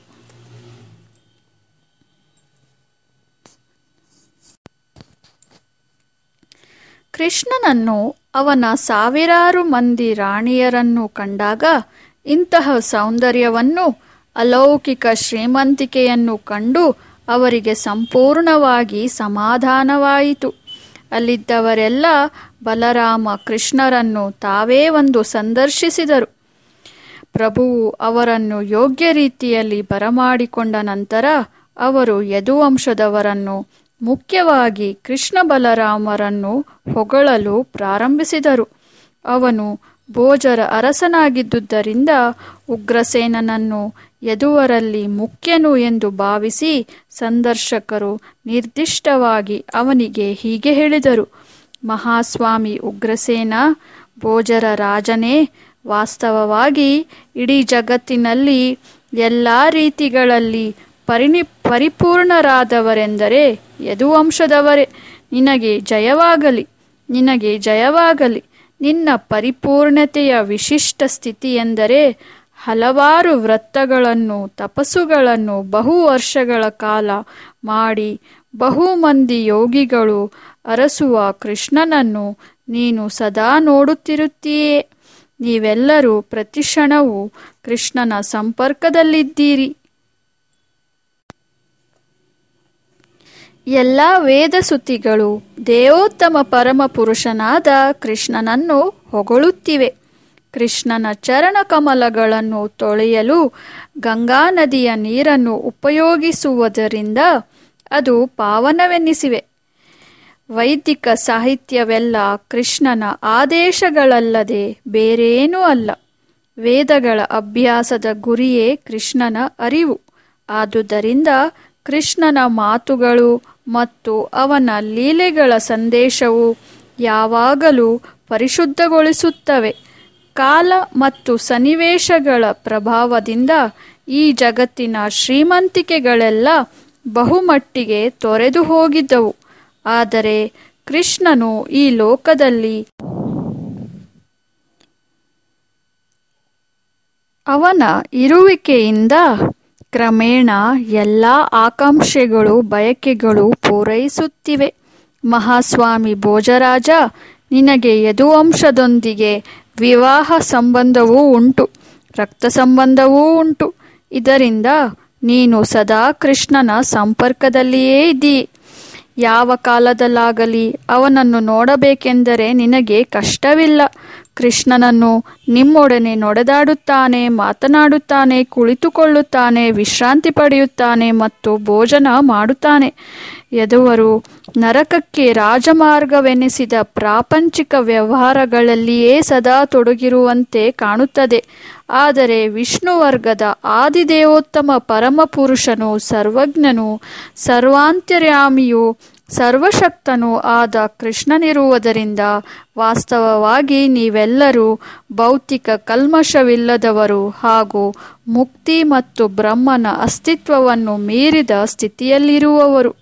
ಕೃಷ್ಣನನ್ನು ಅವನ ಸಾವಿರಾರು ಮಂದಿ ರಾಣಿಯರನ್ನು ಕಂಡಾಗ ಇಂತಹ ಸೌಂದರ್ಯವನ್ನು, ಅಲೌಕಿಕ ಶ್ರೀಮಂತಿಕೆಯನ್ನು ಕಂಡು ಅವರಿಗೆ ಸಂಪೂರ್ಣವಾಗಿ ಸಮಾಧಾನವಾಯಿತು. ಅಲ್ಲಿದ್ದವರೆಲ್ಲ ಬಲರಾಮ ಕೃಷ್ಣರನ್ನು ತಾವೇ ಒಂದು ಸಂದರ್ಶಿಸಿದರು. ಪ್ರಭುವು ಅವರನ್ನು ಯೋಗ್ಯ ರೀತಿಯಲ್ಲಿ ಬರಮಾಡಿಕೊಂಡ ನಂತರ ಅವರು ಯದುವಂಶದವರನ್ನು, ಮುಖ್ಯವಾಗಿ ಕೃಷ್ಣ ಬಲರಾಮರನ್ನು ಹೊಗಳಲು ಪ್ರಾರಂಭಿಸಿದರು. ಅವನು ಭೋಜರ ಅರಸನಾಗಿದ್ದುದರಿಂದ ಉಗ್ರಸೇನನನ್ನು ಯದುವರಲ್ಲಿ ಮುಖ್ಯನು ಎಂದು ಭಾವಿಸಿ ಸಂದರ್ಶಕರು ನಿರ್ದಿಷ್ಟವಾಗಿ ಅವನಿಗೆ ಹೀಗೆ ಹೇಳಿದರು: ಮಹಾಸ್ವಾಮಿ ಉಗ್ರಸೇನ, ಭೋಜರ ರಾಜನೇ, ವಾಸ್ತವವಾಗಿ ಇಡೀ ಜಗತ್ತಿನಲ್ಲಿ ಎಲ್ಲ ರೀತಿಗಳಲ್ಲಿ ಪರಿಪೂರ್ಣರಾದವರೆಂದರೆ ಯದುವಂಶದವರೇ. ನಿನಗೆ ಜಯವಾಗಲಿ, ನಿನಗೆ ಜಯವಾಗಲಿ. ನಿನ್ನ ಪರಿಪೂರ್ಣತೆಯ ವಿಶಿಷ್ಟ ಸ್ಥಿತಿಯೆಂದರೆ ಹಲವಾರು ವ್ರತಗಳನ್ನು, ತಪಸ್ಸುಗಳನ್ನು ಬಹು ವರ್ಷಗಳ ಕಾಲ ಮಾಡಿ ಬಹು ಮಂದಿ ಯೋಗಿಗಳು ಅರಸುವ ಕೃಷ್ಣನನ್ನು ನೀನು ಸದಾ ನೋಡುತ್ತಿರುತ್ತೀಯೇ. ನೀವೆಲ್ಲರೂ ಪ್ರತಿಕ್ಷಣವೂ ಕೃಷ್ಣನ ಸಂಪರ್ಕದಲ್ಲಿದ್ದೀರಿ. ಎಲ್ಲ ವೇದಸುತಿಗಳು ದೇವೋತ್ತಮ ಪರಮಪುರುಷನಾದ ಕೃಷ್ಣನನ್ನು ಹೊಗಳುತ್ತಿವೆ. ಕೃಷ್ಣನ ಚರಣ ಕಮಲಗಳನ್ನು ತೊಳೆಯಲು ಗಂಗಾ ನದಿಯ ನೀರನ್ನು ಉಪಯೋಗಿಸುವುದರಿಂದ ಅದು ಪಾವನವೆನ್ನಿಸಿವೆ. ವೈದಿಕ ಸಾಹಿತ್ಯವೆಲ್ಲ ಕೃಷ್ಣನ ಆದೇಶಗಳಲ್ಲದೆ ಬೇರೇನೂ ಅಲ್ಲ. ವೇದಗಳ ಅಭ್ಯಾಸದ ಗುರಿಯೇ ಕೃಷ್ಣನ ಅರಿವು. ಆದುದರಿಂದ ಕೃಷ್ಣನ ಮಾತುಗಳು ಮತ್ತು ಅವನ ಲೀಲೆಗಳ ಸಂದೇಶವು ಯಾವಾಗಲೂ ಪರಿಶುದ್ಧಗೊಳಿಸುತ್ತವೆ. ಕಾಲ ಮತ್ತು ಸನ್ನಿವೇಶಗಳ ಪ್ರಭಾವದಿಂದ ಈ ಜಗತ್ತಿನ ಶ್ರೀಮಂತಿಕೆಗಳೆಲ್ಲ ಬಹುಮಟ್ಟಿಗೆ ತೊರೆದು ಹೋಗಿದ್ದವು. ಆದರೆ ಕೃಷ್ಣನು ಈ ಲೋಕದಲ್ಲಿ ಅವನ ಇರುವಿಕೆಯಿಂದ ಕ್ರಮೇಣ ಎಲ್ಲ ಆಕಾಂಕ್ಷೆಗಳು, ಬಯಕೆಗಳು ಪೂರೈಸುತ್ತಿವೆ. ಮಹಾಸ್ವಾಮಿ ಭೋಜರಾಜ, ನಿನಗೆ ಯದುವಂಶದೊಂದಿಗೆ ವಿವಾಹ ಸಂಬಂಧವೂ ಉಂಟು, ರಕ್ತ ಸಂಬಂಧವೂ ಉಂಟು. ಇದರಿಂದ ನೀನು ಸದಾ ಕೃಷ್ಣನ ಸಂಪರ್ಕದಲ್ಲಿಯೇ ಇದ್ದೀ. ಯಾವ ಕಾಲದಲ್ಲಾಗಲಿ ಅವನನ್ನು ನೋಡಬೇಕೆಂದರೆ ನಿನಗೆ ಕಷ್ಟವಿಲ್ಲ. ಕೃಷ್ಣನನ್ನು ನಿಮ್ಮೊಡನೆ ನಡೆದಾಡುತ್ತಾನೆ, ಮಾತನಾಡುತ್ತಾನೆ, ಕುಳಿತುಕೊಳ್ಳುತ್ತಾನೆ, ವಿಶ್ರಾಂತಿ ಪಡೆಯುತ್ತಾನೆ ಮತ್ತು ಭೋಜನ ಮಾಡುತ್ತಾನೆ. ಯದುವರು ನರಕಕ್ಕೆ ರಾಜಮಾರ್ಗವೆನಿಸಿದ ಪ್ರಾಪಂಚಿಕ ವ್ಯವಹಾರಗಳಲ್ಲಿಯೇ ಸದಾ ತೊಡಗಿರುವಂತೆ ಕಾಣುತ್ತದೆ. ಆದರೆ ವಿಷ್ಣುವರ್ಗದ ಆದಿದೇವೋತ್ತಮ ಪರಮಪುರುಷನು ಸರ್ವಜ್ಞನು, ಸರ್ವಾಂತರ್ಯಾಮಿಯೂ ಸರ್ವಶಕ್ತನೂ ಆದ ಕೃಷ್ಣನಿರುವುದರಿಂದ ವಾಸ್ತವವಾಗಿ ನೀವೆಲ್ಲರೂ ಭೌತಿಕ ಕಲ್ಮಶವಿಲ್ಲದವರು ಹಾಗೂ ಮುಕ್ತಿ ಮತ್ತು ಬ್ರಹ್ಮನ ಅಸ್ತಿತ್ವವನ್ನು ಮೀರಿದ ಸ್ಥಿತಿಯಲ್ಲಿರುವವರು.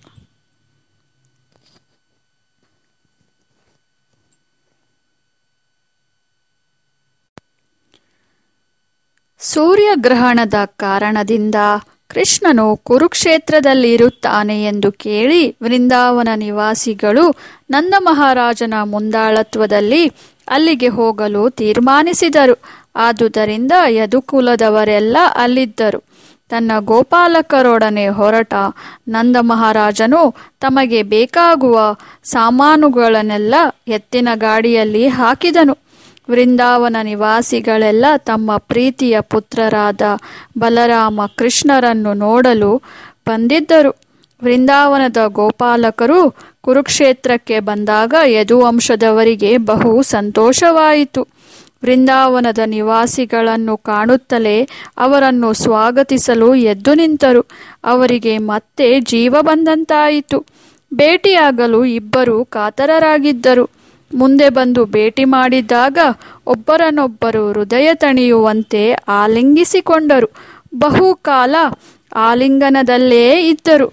ಸೂರ್ಯಗ್ರಹಣದ ಕಾರಣದಿಂದ ಕೃಷ್ಣನು ಕುರುಕ್ಷೇತ್ರದಲ್ಲಿ ಇರುತ್ತಾನೆ ಎಂದು ಕೇಳಿ ವೃಂದಾವನ ನಿವಾಸಿಗಳು ನಂದ ಮಹಾರಾಜನ ಮುಂದಾಳತ್ವದಲ್ಲಿ ಅಲ್ಲಿಗೆ ಹೋಗಲು ತೀರ್ಮಾನಿಸಿದರು. ಆದುದರಿಂದ ಯದುಕುಲದವರೆಲ್ಲ ಅಲ್ಲಿದ್ದರು. ತನ್ನ ಗೋಪಾಲಕರೊಡನೆ ಹೊರಟ ನಂದ ಮಹಾರಾಜನು ತಮಗೆ ಬೇಕಾಗುವ ಸಾಮಾನುಗಳನ್ನೆಲ್ಲ ಎತ್ತಿನ ಗಾಡಿಯಲ್ಲಿ ಹಾಕಿದನು. ವೃಂದಾವನ ನಿವಾಸಿಗಳೆಲ್ಲ ತಮ್ಮ ಪ್ರೀತಿಯ ಪುತ್ರರಾದ ಬಲರಾಮ ಕೃಷ್ಣರನ್ನು ನೋಡಲು ಬಂದಿದ್ದರು. ವೃಂದಾವನದ ಗೋಪಾಲಕರು ಕುರುಕ್ಷೇತ್ರಕ್ಕೆ ಬಂದಾಗ ಯದುವಂಶದವರಿಗೆ ಬಹು ಸಂತೋಷವಾಯಿತು. ವೃಂದಾವನದ ನಿವಾಸಿಗಳನ್ನು ಕಾಣುತ್ತಲೇ ಅವರನ್ನು ಸ್ವಾಗತಿಸಲು ಎದ್ದು ನಿಂತರು. ಅವರಿಗೆ ಮತ್ತೆ ಜೀವ ಬಂದಂತಾಯಿತು. ಭೇಟಿಯಾಗಲು ಇಬ್ಬರು ಕಾತರರಾಗಿದ್ದರು. ಮುಂದೆ ಬಂದು ಭೇಟಿ ಮಾಡಿದಾಗ ಒಬ್ಬರನ್ನೊಬ್ಬರು ಹೃದಯ ತಣಿಯುವಂತೆ ಆಲಿಂಗಿಸಿಕೊಂಡರು. ಬಹುಕಾಲ ಆಲಿಂಗನದಲ್ಲೇ ಇದ್ದರು.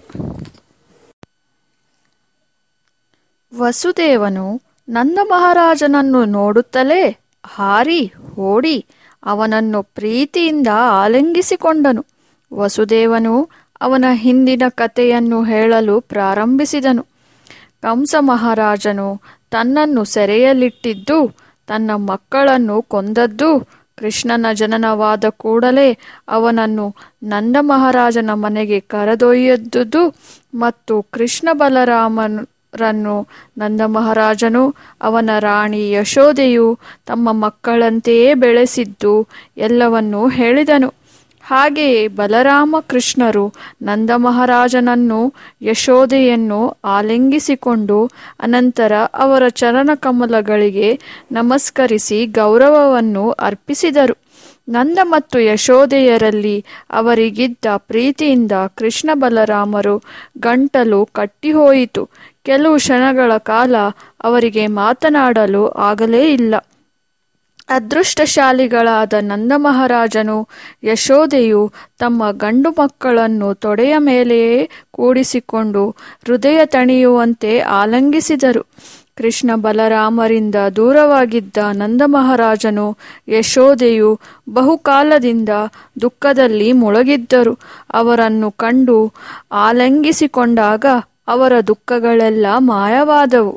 ವಸುದೇವನು ನಂದ ಮಹಾರಾಜನನ್ನು ನೋಡುತ್ತಲೇ ಹಾರಿ ಓಡಿ ಅವನನ್ನು ಪ್ರೀತಿಯಿಂದ ಆಲಿಂಗಿಸಿಕೊಂಡನು. ವಸುದೇವನು ಅವನ ಹಿಂದಿನ ಕಥೆಯನ್ನು ಹೇಳಲು ಪ್ರಾರಂಭಿಸಿದನು. ಕಂಸ ಮಹಾರಾಜನು ತನ್ನನ್ನು ಸೆರೆಯಲ್ಲಿಟ್ಟಿದ್ದು, ತನ್ನ ಮಕ್ಕಳನ್ನು ಕೊಂದದ್ದು, ಕೃಷ್ಣನ ಜನನವಾದ ಕೂಡಲೇ ಅವನನ್ನು ನಂದ ಮಹಾರಾಜನ ಮನೆಗೆ ಕರೆದೊಯ್ಯದ್ದು ಮತ್ತು ಕೃಷ್ಣ ಬಲರಾಮರನ್ನು ನಂದ ಮಹಾರಾಜನು ಅವನ ರಾಣಿ ಯಶೋದೆಯು ತಮ್ಮ ಮಕ್ಕಳಂತೆಯೇ ಬೆಳೆಸಿದ್ದು ಎಲ್ಲವನ್ನೂ ಹೇಳಿದನು. ಹಾಗೆಯೇ ಬಲರಾಮ ಕೃಷ್ಣರು ನಂದ ಮಹಾರಾಜನನ್ನು ಯಶೋದೆಯನ್ನು ಆಲಿಂಗಿಸಿಕೊಂಡು ಅನಂತರ ಅವರ ಚರಣಕಮಲಗಳಿಗೆ ನಮಸ್ಕರಿಸಿ ಗೌರವವನ್ನು ಅರ್ಪಿಸಿದರು. ನಂದ ಮತ್ತು ಯಶೋದೆಯರಲ್ಲಿ ಅವರಿಗಿದ್ದ ಪ್ರೀತಿಯಿಂದ ಕೃಷ್ಣ ಬಲರಾಮರು ಗಂಟಲು ಕಟ್ಟಿಹೋಯಿತು. ಕೆಲವು ಕ್ಷಣಗಳ ಕಾಲ ಅವರಿಗೆ ಮಾತನಾಡಲು ಆಗಲೇ ಇಲ್ಲ. ಅದೃಷ್ಟಶಾಲಿಗಳಾದ ನಂದ ಮಹಾರಾಜನು ಯಶೋದೆಯು ತಮ್ಮ ಗಂಡು ಮಕ್ಕಳನ್ನು ತೊಡೆಯ ಮೇಲೆಯೇ ಕೂಡಿಸಿಕೊಂಡು ಹೃದಯ ತಣಿಯುವಂತೆ ಆಲಿಂಗಿಸಿದರು. ಕೃಷ್ಣ ಬಲರಾಮರಿಂದ ದೂರವಾಗಿದ್ದ ನಂದ ಮಹಾರಾಜನು ಯಶೋದೆಯು ಬಹುಕಾಲದಿಂದ ದುಃಖದಲ್ಲಿ ಮುಳುಗಿದ್ದರು. ಅವರನ್ನು ಕಂಡು ಆಲಿಂಗಿಸಿಕೊಂಡಾಗ ಅವರ ದುಃಖಗಳೆಲ್ಲ ಮಾಯವಾದವು.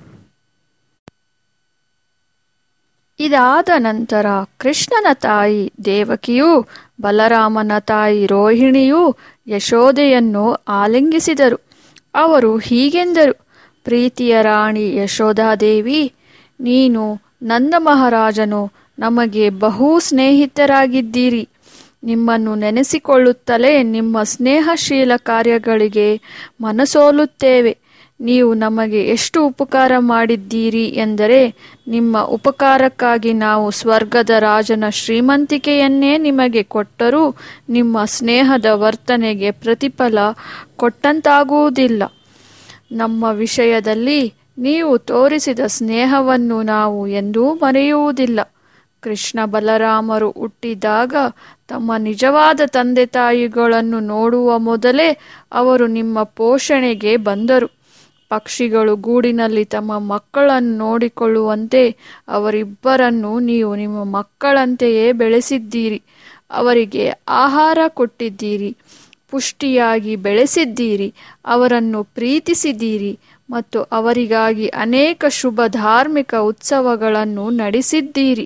ಇದಾದ ನಂತರ ಕೃಷ್ಣನ ತಾಯಿ ದೇವಕಿಯೂ ಬಲರಾಮನ ತಾಯಿ ರೋಹಿಣಿಯೂ ಯಶೋದೆಯನ್ನು ಆಲಿಂಗಿಸಿದರು. ಅವರು ಹೀಗೆಂದರು: ಪ್ರೀತಿಯ ರಾಣಿ ಯಶೋಧಾದೇವಿ, ನೀನು ನಂದ ಮಹಾರಾಜನು ನಮಗೆ ಬಹು ಸ್ನೇಹಿತರಾಗಿದ್ದೀರಿ. ನಿಮ್ಮನ್ನು ನೆನೆಸಿಕೊಳ್ಳುತ್ತಲೇ ನಿಮ್ಮ ಸ್ನೇಹಶೀಲ ಕಾರ್ಯಗಳಿಗೆ ಮನಸೋಲುತ್ತೇವೆ. ನೀವು ನಮಗೆ ಎಷ್ಟು ಉಪಕಾರ ಮಾಡಿದ್ದೀರಿ ಎಂದರೆ, ನಿಮ್ಮ ಉಪಕಾರಕ್ಕಾಗಿ ನಾವು ಸ್ವರ್ಗದ ರಾಜನ ಶ್ರೀಮಂತಿಕೆಯನ್ನೇ ನಿಮಗೆ ಕೊಟ್ಟರೂ ನಿಮ್ಮ ಸ್ನೇಹದ ವರ್ತನೆಗೆ ಪ್ರತಿಫಲ ಕೊಟ್ಟಂತಾಗುವುದಿಲ್ಲ. ನಮ್ಮ ವಿಷಯದಲ್ಲಿ ನೀವು ತೋರಿಸಿದ ಸ್ನೇಹವನ್ನು ನಾವು ಎಂದೂ ಮರೆಯುವುದಿಲ್ಲ. ಕೃಷ್ಣ ಬಲರಾಮರು ಹುಟ್ಟಿದಾಗ ತಮ್ಮ ನಿಜವಾದ ತಂದೆ ತಾಯಿಗಳನ್ನು ನೋಡುವ ಮೊದಲೇ ಅವರು ನಿಮ್ಮ ಪೋಷಣೆಗೆ ಬಂದರು. ಪಕ್ಷಿಗಳು ಗೂಡಿನಲ್ಲಿ ತಮ್ಮ ಮಕ್ಕಳನ್ನು ನೋಡಿಕೊಳ್ಳುವಂತೆ ಅವರಿಬ್ಬರನ್ನು ನೀವು ನಿಮ್ಮ ಮಕ್ಕಳಂತೆಯೇ ಬೆಳೆಸಿದ್ದೀರಿ. ಅವರಿಗೆ ಆಹಾರ ಕೊಟ್ಟಿದ್ದೀರಿ, ಪುಷ್ಟಿಯಾಗಿ ಬೆಳೆಸಿದ್ದೀರಿ, ಅವರನ್ನು ಪ್ರೀತಿಸಿದ್ದೀರಿ ಮತ್ತು ಅವರಿಗಾಗಿ ಅನೇಕ ಶುಭ ಧಾರ್ಮಿಕ ಉತ್ಸವಗಳನ್ನು ನಡೆಸಿದ್ದೀರಿ.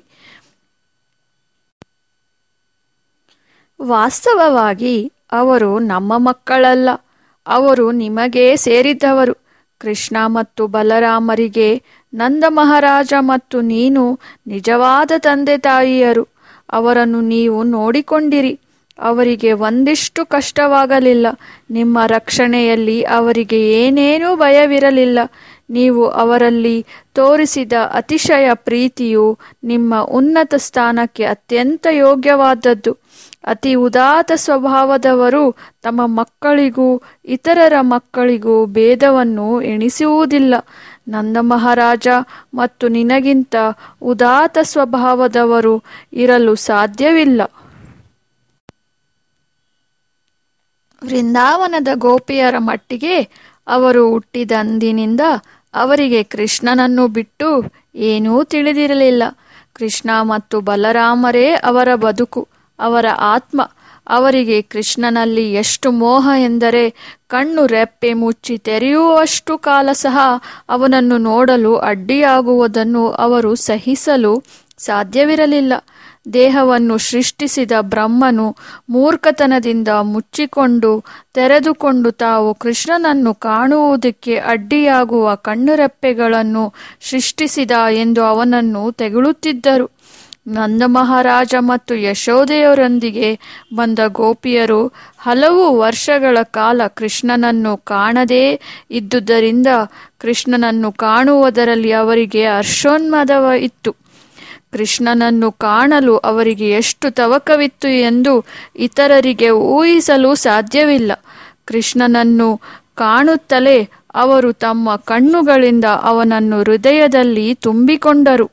ವಾಸ್ತವವಾಗಿ ಅವರು ನಮ್ಮ ಮಕ್ಕಳಲ್ಲ, ಅವರು ನಿಮಗೇ ಸೇರಿದವರು. ಕೃಷ್ಣ ಮತ್ತು ಬಲರಾಮರಿಗೆ ನಂದ ಮಹಾರಾಜ ಮತ್ತು ನೀನು ನಿಜವಾದ ತಂದೆ ತಾಯಿಯರು. ಅವರನ್ನು ನೀವು ನೋಡಿಕೊಂಡಿರಿ. ಅವರಿಗೆ ಒಂದಿಷ್ಟು ಕಷ್ಟವಾಗಲಿಲ್ಲ. ನಿಮ್ಮ ರಕ್ಷಣೆಯಲ್ಲಿ ಅವರಿಗೆ ಏನೇನೂ ಭಯವಿರಲಿಲ್ಲ. ನೀವು ಅವರಲ್ಲಿ ತೋರಿಸಿದ ಅತಿಶಯ ಪ್ರೀತಿಯು ನಿಮ್ಮ ಉನ್ನತ ಸ್ಥಾನಕ್ಕೆ ಅತ್ಯಂತ ಯೋಗ್ಯವಾದದ್ದು. ಅತಿ ಉದಾತ್ತ ಸ್ವಭಾವದವರು ತಮ್ಮ ಮಕ್ಕಳಿಗೂ ಇತರರ ಮಕ್ಕಳಿಗೂ ಭೇದವನ್ನು ಎಣಿಸುವುದಿಲ್ಲ. ನಂದ ಮಹಾರಾಜ ಮತ್ತು ನಿನಗಿಂತ ಉದಾತ್ತ ಸ್ವಭಾವದವರು ಇರಲು ಸಾಧ್ಯವಿಲ್ಲ. ವೃಂದಾವನದ ಗೋಪಿಯರ ಮಟ್ಟಿಗೆ ಅವರು ಹುಟ್ಟಿದಂದಿನಿಂದ ಅವರಿಗೆ ಕೃಷ್ಣನನ್ನು ಬಿಟ್ಟು ಏನೂ ತಿಳಿದಿರಲಿಲ್ಲ. ಕೃಷ್ಣ ಮತ್ತು ಬಲರಾಮರೇ ಅವರ ಬದುಕು, ಅವರ ಆತ್ಮ. ಅವರಿಗೆ ಕೃಷ್ಣನಲ್ಲಿ ಎಷ್ಟು ಮೋಹ ಎಂದರೆ ಕಣ್ಣು ರೆಪ್ಪೆ ಮುಚ್ಚಿ ತೆರೆಯುವಷ್ಟು ಕಾಲ ಸಹ ಅವನನ್ನು ನೋಡಲು ಅಡ್ಡಿಯಾಗುವುದನ್ನು ಅವರು ಸಹಿಸಲು ಸಾಧ್ಯವಿರಲಿಲ್ಲ. ದೇಹವನ್ನು ಸೃಷ್ಟಿಸಿದ ಬ್ರಹ್ಮನು ಮೂರ್ಖತನದಿಂದ ಮುಚ್ಚಿಕೊಂಡು ತೆರೆದುಕೊಂಡು ತಾವು ಕೃಷ್ಣನನ್ನು ಕಾಣುವುದಕ್ಕೆ ಅಡ್ಡಿಯಾಗುವ ಕಣ್ಣುರೆಪ್ಪೆಗಳನ್ನು ಸೃಷ್ಟಿಸಿದ ಎಂದು ಅವನನ್ನು ತೆಗಳುತ್ತಿದ್ದರು. ನಂದ ಮಹಾರಾಜ ಮತ್ತು ಯಶೋದೆಯರೊಂದಿಗೆ ಬಂದ ಗೋಪಿಯರು ಹಲವು ವರ್ಷಗಳ ಕಾಲ ಕೃಷ್ಣನನ್ನು ಕಾಣದೇ ಇದ್ದುದರಿಂದ ಕೃಷ್ಣನನ್ನು ಕಾಣುವುದರಲ್ಲಿ ಅವರಿಗೆ ಹರ್ಷೋನ್ಮಾದವಿತ್ತು. ಕೃಷ್ಣನನ್ನು ಕಾಣಲು ಅವರಿಗೆ ಎಷ್ಟು ತವಕವಿತ್ತು ಎಂದು ಇತರರಿಗೆ ಊಹಿಸಲು ಸಾಧ್ಯವಿಲ್ಲ. ಕೃಷ್ಣನನ್ನು ಕಾಣುತ್ತಲೇ ಅವರು ತಮ್ಮ ಕಣ್ಣುಗಳಿಂದ ಅವನನ್ನು ಹೃದಯದಲ್ಲಿ ತುಂಬಿಕೊಂಡರು.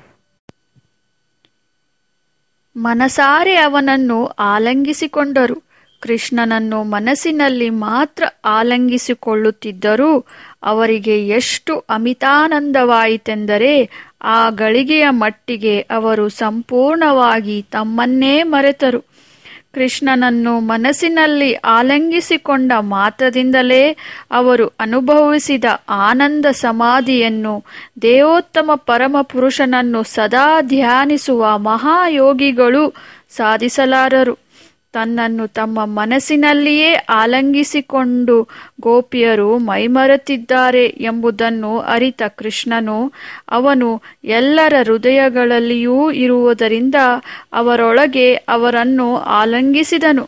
ಮನಸಾರೆ ಅವನನ್ನು ಆಲಂಗಿಸಿಕೊಂಡರು. ಕೃಷ್ಣನನ್ನು ಮನಸ್ಸಿನಲ್ಲಿ ಮಾತ್ರ ಆಲಂಗಿಸಿಕೊಳ್ಳುತ್ತಿದ್ದರೂ ಅವರಿಗೆ ಎಷ್ಟು ಅಮಿತಾನಂದವಾಯಿತೆಂದರೆ ಆ ಗಳಿಗೆಯ ಮಟ್ಟಿಗೆ ಅವರು ಸಂಪೂರ್ಣವಾಗಿ ತಮ್ಮನ್ನೇ ಮರೆತರು. ಕೃಷ್ಣನನ್ನು ಮನಸ್ಸಿನಲ್ಲಿ ಆಲಂಗಿಸಿಕೊಂಡ ಮಾತ್ರದಿಂದಲೇ ಅವರು ಅನುಭವಿಸಿದ ಆನಂದ ಸಮಾಧಿಯನ್ನು ದೇವೋತ್ತಮ ಪರಮಪುರುಷನನ್ನು ಸದಾ ಧ್ಯಾನಿಸುವ ಮಹಾಯೋಗಿಗಳು ಸಾಧಿಸಲಾರರು. ತನ್ನನ್ನು ತಮ್ಮ ಮನಸ್ಸಿನಲ್ಲಿಯೇ ಆಲಂಗಿಸಿಕೊಂಡು ಗೋಪಿಯರು ಮೈಮರೆತಿದ್ದಾರೆ ಎಂಬುದನ್ನು ಅರಿತ ಕೃಷ್ಣನು ಅವನು ಎಲ್ಲರ ಹೃದಯಗಳಲ್ಲಿಯೂ ಇರುವುದರಿಂದ ಅವರೊಳಗೆ ಅವರನ್ನು ಆಲಂಗಿಸಿದನು.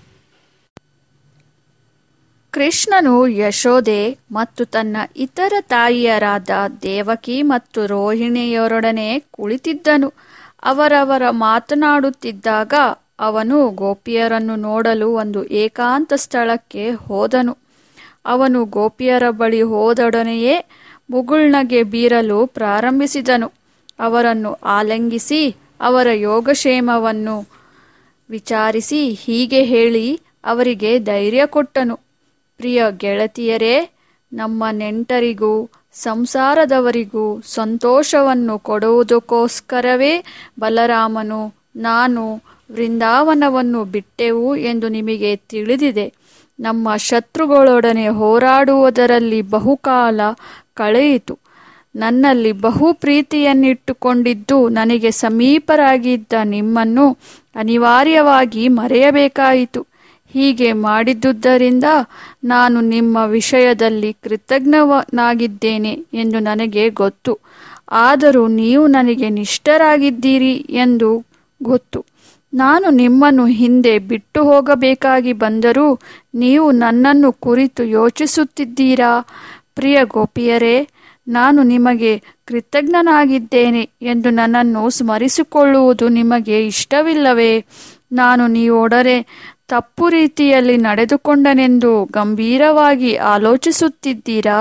ಕೃಷ್ಣನು ಯಶೋದೆ ಮತ್ತು ತನ್ನ ಇತರ ತಾಯಿಯರಾದ ದೇವಕಿ ಮತ್ತು ರೋಹಿಣಿಯರೊಡನೆ ಕುಳಿತಿದ್ದನು. ಅವರವರ ಮಾತನಾಡುತ್ತಿದ್ದಾಗ ಅವನು ಗೋಪಿಯರನ್ನು ನೋಡಲು ಒಂದು ಏಕಾಂತ ಸ್ಥಳಕ್ಕೆ ಹೋದನು. ಅವನು ಗೋಪಿಯರ ಬಳಿ ಹೋದೊಡನೆಯೇ ಮುಗುಳ್ನಗೆ ಬೀರಲು ಪ್ರಾರಂಭಿಸಿದನು. ಅವರನ್ನು ಆಲಿಂಗಿಸಿ ಅವರ ಯೋಗಕ್ಷೇಮವನ್ನು ವಿಚಾರಿಸಿ ಹೀಗೆ ಹೇಳಿ ಅವರಿಗೆ ಧೈರ್ಯ ಕೊಟ್ಟನು. ಪ್ರಿಯ ಗೆಳತಿಯರೇ, ನಮ್ಮ ನೆಂಟರಿಗೂ ಸಂಸಾರದವರಿಗೂ ಸಂತೋಷವನ್ನು ಕೊಡುವುದಕ್ಕೋಸ್ಕರವೇ ಬಲರಾಮನು ನಾನು ವೃಂದಾವನವನ್ನು ಬಿಟ್ಟೆವು ಎಂದು ನಿಮಗೆ ತಿಳಿದಿದೆ. ನಮ್ಮ ಶತ್ರುಗಳೊಡನೆ ಹೋರಾಡುವುದರಲ್ಲಿ ಬಹುಕಾಲ ಕಳೆಯಿತು. ನನ್ನಲ್ಲಿ ಬಹು ಪ್ರೀತಿಯನ್ನಿಟ್ಟುಕೊಂಡಿದ್ದು ನನಗೆ ಸಮೀಪರಾಗಿದ್ದ ನಿಮ್ಮನ್ನು ಅನಿವಾರ್ಯವಾಗಿ ಮರೆಯಬೇಕಾಯಿತು. ಹೀಗೆ ಮಾಡಿದ್ದುದರಿಂದ ನಾನು ನಿಮ್ಮ ವಿಷಯದಲ್ಲಿ ಕೃತಜ್ಞನಾಗಿದ್ದೇನೆ ಎಂದು ನನಗೆ ಗೊತ್ತು. ಆದರೂ ನೀವು ನನಗೆ ನಿಷ್ಠರಾಗಿದ್ದೀರಿ ಎಂದು ಗೊತ್ತು. ನಾನು ನಿಮ್ಮನ್ನು ಹಿಂದೆ ಬಿಟ್ಟು ಹೋಗಬೇಕಾಗಿ ಬಂದರೂ ನೀವು ನನ್ನನ್ನು ಕುರಿತು ಯೋಚಿಸುತ್ತಿದ್ದೀರಾ? ಪ್ರಿಯ ಗೋಪಿಯರೇ, ನಾನು ನಿಮಗೆ ಕೃತಜ್ಞನಾಗಿದ್ದೇನೆ ಎಂದು ನನ್ನನ್ನು ಸ್ಮರಿಸಿಕೊಳ್ಳುವುದು ನಿಮಗೆ ಇಷ್ಟವಿಲ್ಲವೇ? ನಾನು ನೀವೊಡನೆ ತಪ್ಪು ರೀತಿಯಲ್ಲಿ ನಡೆದುಕೊಂಡನೆಂದು ಗಂಭೀರವಾಗಿ ಆಲೋಚಿಸುತ್ತಿದ್ದೀರಾ?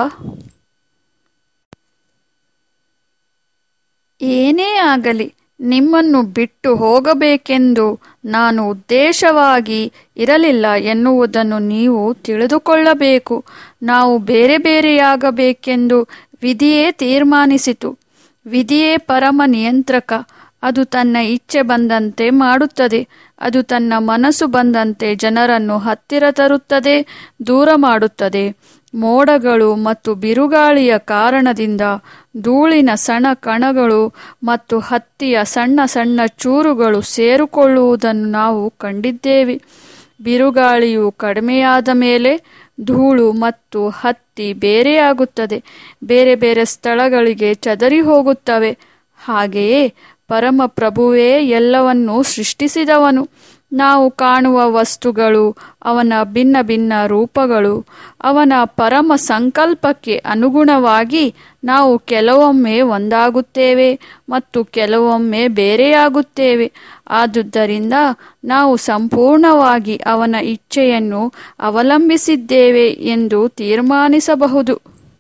ಏನೇ ಆಗಲಿ, ನಿಮ್ಮನ್ನು ಬಿಟ್ಟು ಹೋಗಬೇಕೆಂದು ನಾನು ಉದ್ದೇಶವಾಗಿ ಇರಲಿಲ್ಲ ಎನ್ನುವುದನ್ನು ನೀವು ತಿಳಿದುಕೊಳ್ಳಬೇಕು. ನಾವು ಬೇರೆ ಬೇರೆಯಾಗಬೇಕೆಂದು ವಿಧಿಯೇ ತೀರ್ಮಾನಿಸಿತು. ವಿಧಿಯೇ ಪರಮ ನಿಯಂತ್ರಕ. ಅದು ತನ್ನ ಇಚ್ಛೆ ಬಂದಂತೆ ಮಾಡುತ್ತದೆ. ಅದು ತನ್ನ ಮನಸ್ಸು ಬಂದಂತೆ ಜನರನ್ನು ಹತ್ತಿರ ತರುತ್ತದೆ, ದೂರ ಮಾಡುತ್ತದೆ. ಮೋಡಗಳು ಮತ್ತು ಬಿರುಗಾಳಿಯ ಕಾರಣದಿಂದ ಧೂಳಿನ ಸಣ್ಣ ಕಣಗಳು ಮತ್ತು ಹತ್ತಿಯ ಸಣ್ಣ ಸಣ್ಣ ಚೂರುಗಳು ಸೇರಿಕೊಳ್ಳುವುದನ್ನು ನಾವು ಕಂಡಿದ್ದೇವೆ. ಬಿರುಗಾಳಿಯು ಕಡಿಮೆಯಾದ ಮೇಲೆ ಧೂಳು ಮತ್ತು ಹತ್ತಿ ಬೇರೆಯಾಗುತ್ತದೆ, ಬೇರೆ ಬೇರೆ ಸ್ಥಳಗಳಿಗೆ ಚದರಿ ಹೋಗುತ್ತವೆ. ಹಾಗೆಯೇ ಪರಮಪ್ರಭುವೇ ಎಲ್ಲವನ್ನೂ ಸೃಷ್ಟಿಸಿದವನು. ನಾವು ಕಾಣುವ ವಸ್ತುಗಳು ಅವನ ಭಿನ್ನ ಭಿನ್ನ ರೂಪಗಳು. ಅವನ ಪರಮ ಸಂಕಲ್ಪಕ್ಕೆ ಅನುಗುಣವಾಗಿ ನಾವು ಕೆಲವೊಮ್ಮೆ ಒಂದಾಗುತ್ತೇವೆ ಮತ್ತು ಕೆಲವೊಮ್ಮೆ ಬೇರೆಯಾಗುತ್ತೇವೆ. ಆದುದರಿಂದ ನಾವು ಸಂಪೂರ್ಣವಾಗಿ ಅವನ ಇಚ್ಛೆಯನ್ನು ಅವಲಂಬಿಸಿದ್ದೇವೆ ಎಂದು ತೀರ್ಮಾನಿಸಬಹುದು.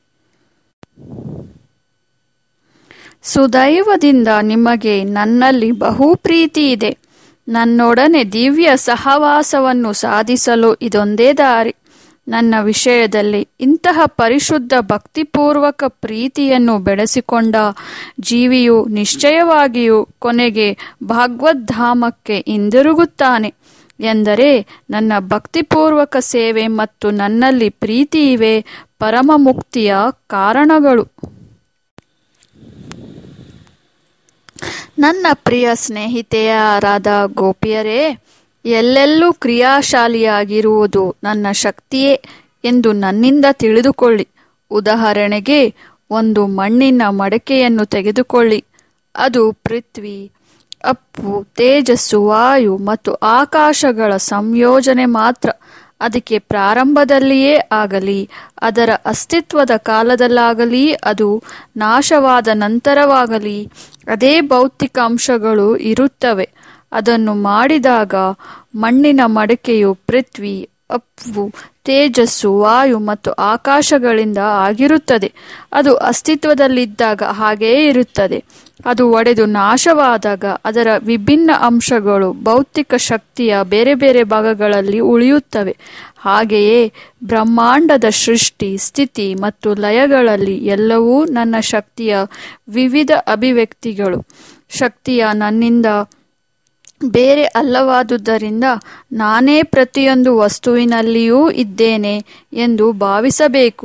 ಸುದೈವದಿಂದ ನಿಮಗೆ ನನ್ನಲ್ಲಿ ಬಹು ಪ್ರೀತಿ ಇದೆ. ನನ್ನೊಡನೆ ದಿವ್ಯ ಸಹವಾಸವನ್ನು ಸಾಧಿಸಲು ಇದೊಂದೇ ದಾರಿ. ನನ್ನ ವಿಷಯದಲ್ಲಿ ಇಂತಹ ಪರಿಶುದ್ಧ ಭಕ್ತಿಪೂರ್ವಕ ಪ್ರೀತಿಯನ್ನು ಬೆಳೆಸಿಕೊಂಡ ಜೀವಿಯು ನಿಶ್ಚಯವಾಗಿಯೂ ಕೊನೆಗೆ ಭಗವದ್ಧಾಮಕ್ಕೆ ಹಿಂದಿರುಗುತ್ತಾನೆ. ಎಂದರೆ ನನ್ನ ಭಕ್ತಿಪೂರ್ವಕ ಸೇವೆ ಮತ್ತು ನನ್ನಲ್ಲಿ ಪ್ರೀತಿ ಇವೆ ಪರಮ ಮುಕ್ತಿಯ ಕಾರಣಗಳು. ನನ್ನ ಪ್ರಿಯ ಸ್ನೇಹಿತೆಯರಾದ ಗೋಪಿಯರೇ, ಎಲ್ಲೆಲ್ಲೂ ಕ್ರಿಯಾಶಾಲಿಯಾಗಿರುವುದು ನನ್ನ ಶಕ್ತಿಯೇ ಎಂದು ನನ್ನಿಂದ ತಿಳಿದುಕೊಳ್ಳಿ. ಉದಾಹರಣೆಗೆ, ಒಂದು ಮಣ್ಣಿನ ಮಡಕೆಯನ್ನು ತೆಗೆದುಕೊಳ್ಳಿ. ಅದು ಪೃಥ್ವಿ, ಅಪ್ಪು, ತೇಜಸ್ಸು, ವಾಯು ಮತ್ತು ಆಕಾಶಗಳ ಸಂಯೋಜನೆ ಮಾತ್ರ. ಅದಕ್ಕೆ ಪ್ರಾರಂಭದಲ್ಲಿಯೇ ಆಗಲಿ, ಅದರ ಅಸ್ತಿತ್ವದ ಕಾಲದಲ್ಲಾಗಲಿ, ಅದು ನಾಶವಾದ ನಂತರವಾಗಲಿ ಅದೇ ಭೌತಿಕ ಅಂಶಗಳು ಇರುತ್ತವೆ. ಅದನ್ನು ಮಾಡಿದಾಗ ಮಣ್ಣಿನ ಮಡಕೆಯು ಪೃಥ್ವಿ, ಅಪ್ಪು, ತೇಜಸ್ಸು, ವಾಯು ಮತ್ತು ಆಕಾಶಗಳಿಂದ ಆಗಿರುತ್ತದೆ. ಅದು ಅಸ್ತಿತ್ವದಲ್ಲಿದ್ದಾಗ ಹಾಗೆಯೇ ಇರುತ್ತದೆ. ಅದು ಒಡೆದು ನಾಶವಾದಾಗ ಅದರ ವಿಭಿನ್ನ ಅಂಶಗಳು ಭೌತಿಕ ಶಕ್ತಿಯ ಬೇರೆ ಬೇರೆ ಭಾಗಗಳಲ್ಲಿ ಉಳಿಯುತ್ತವೆ. ಹಾಗೆಯೇ ಬ್ರಹ್ಮಾಂಡದ ಸೃಷ್ಟಿ, ಸ್ಥಿತಿ ಮತ್ತು ಲಯಗಳಲ್ಲಿ ಎಲ್ಲವೂ ನನ್ನ ಶಕ್ತಿಯ ವಿವಿಧ ಅಭಿವ್ಯಕ್ತಿಗಳು. ಶಕ್ತಿಯ ನನ್ನಿಂದ ಬೇರೆ ಅಲ್ಲವಾದುದರಿಂದ ನಾನೇ ಪ್ರತಿಯೊಂದು ವಸ್ತುವಿನಲ್ಲಿಯೂ ಇದ್ದೇನೆ ಎಂದು ಭಾವಿಸಬೇಕು.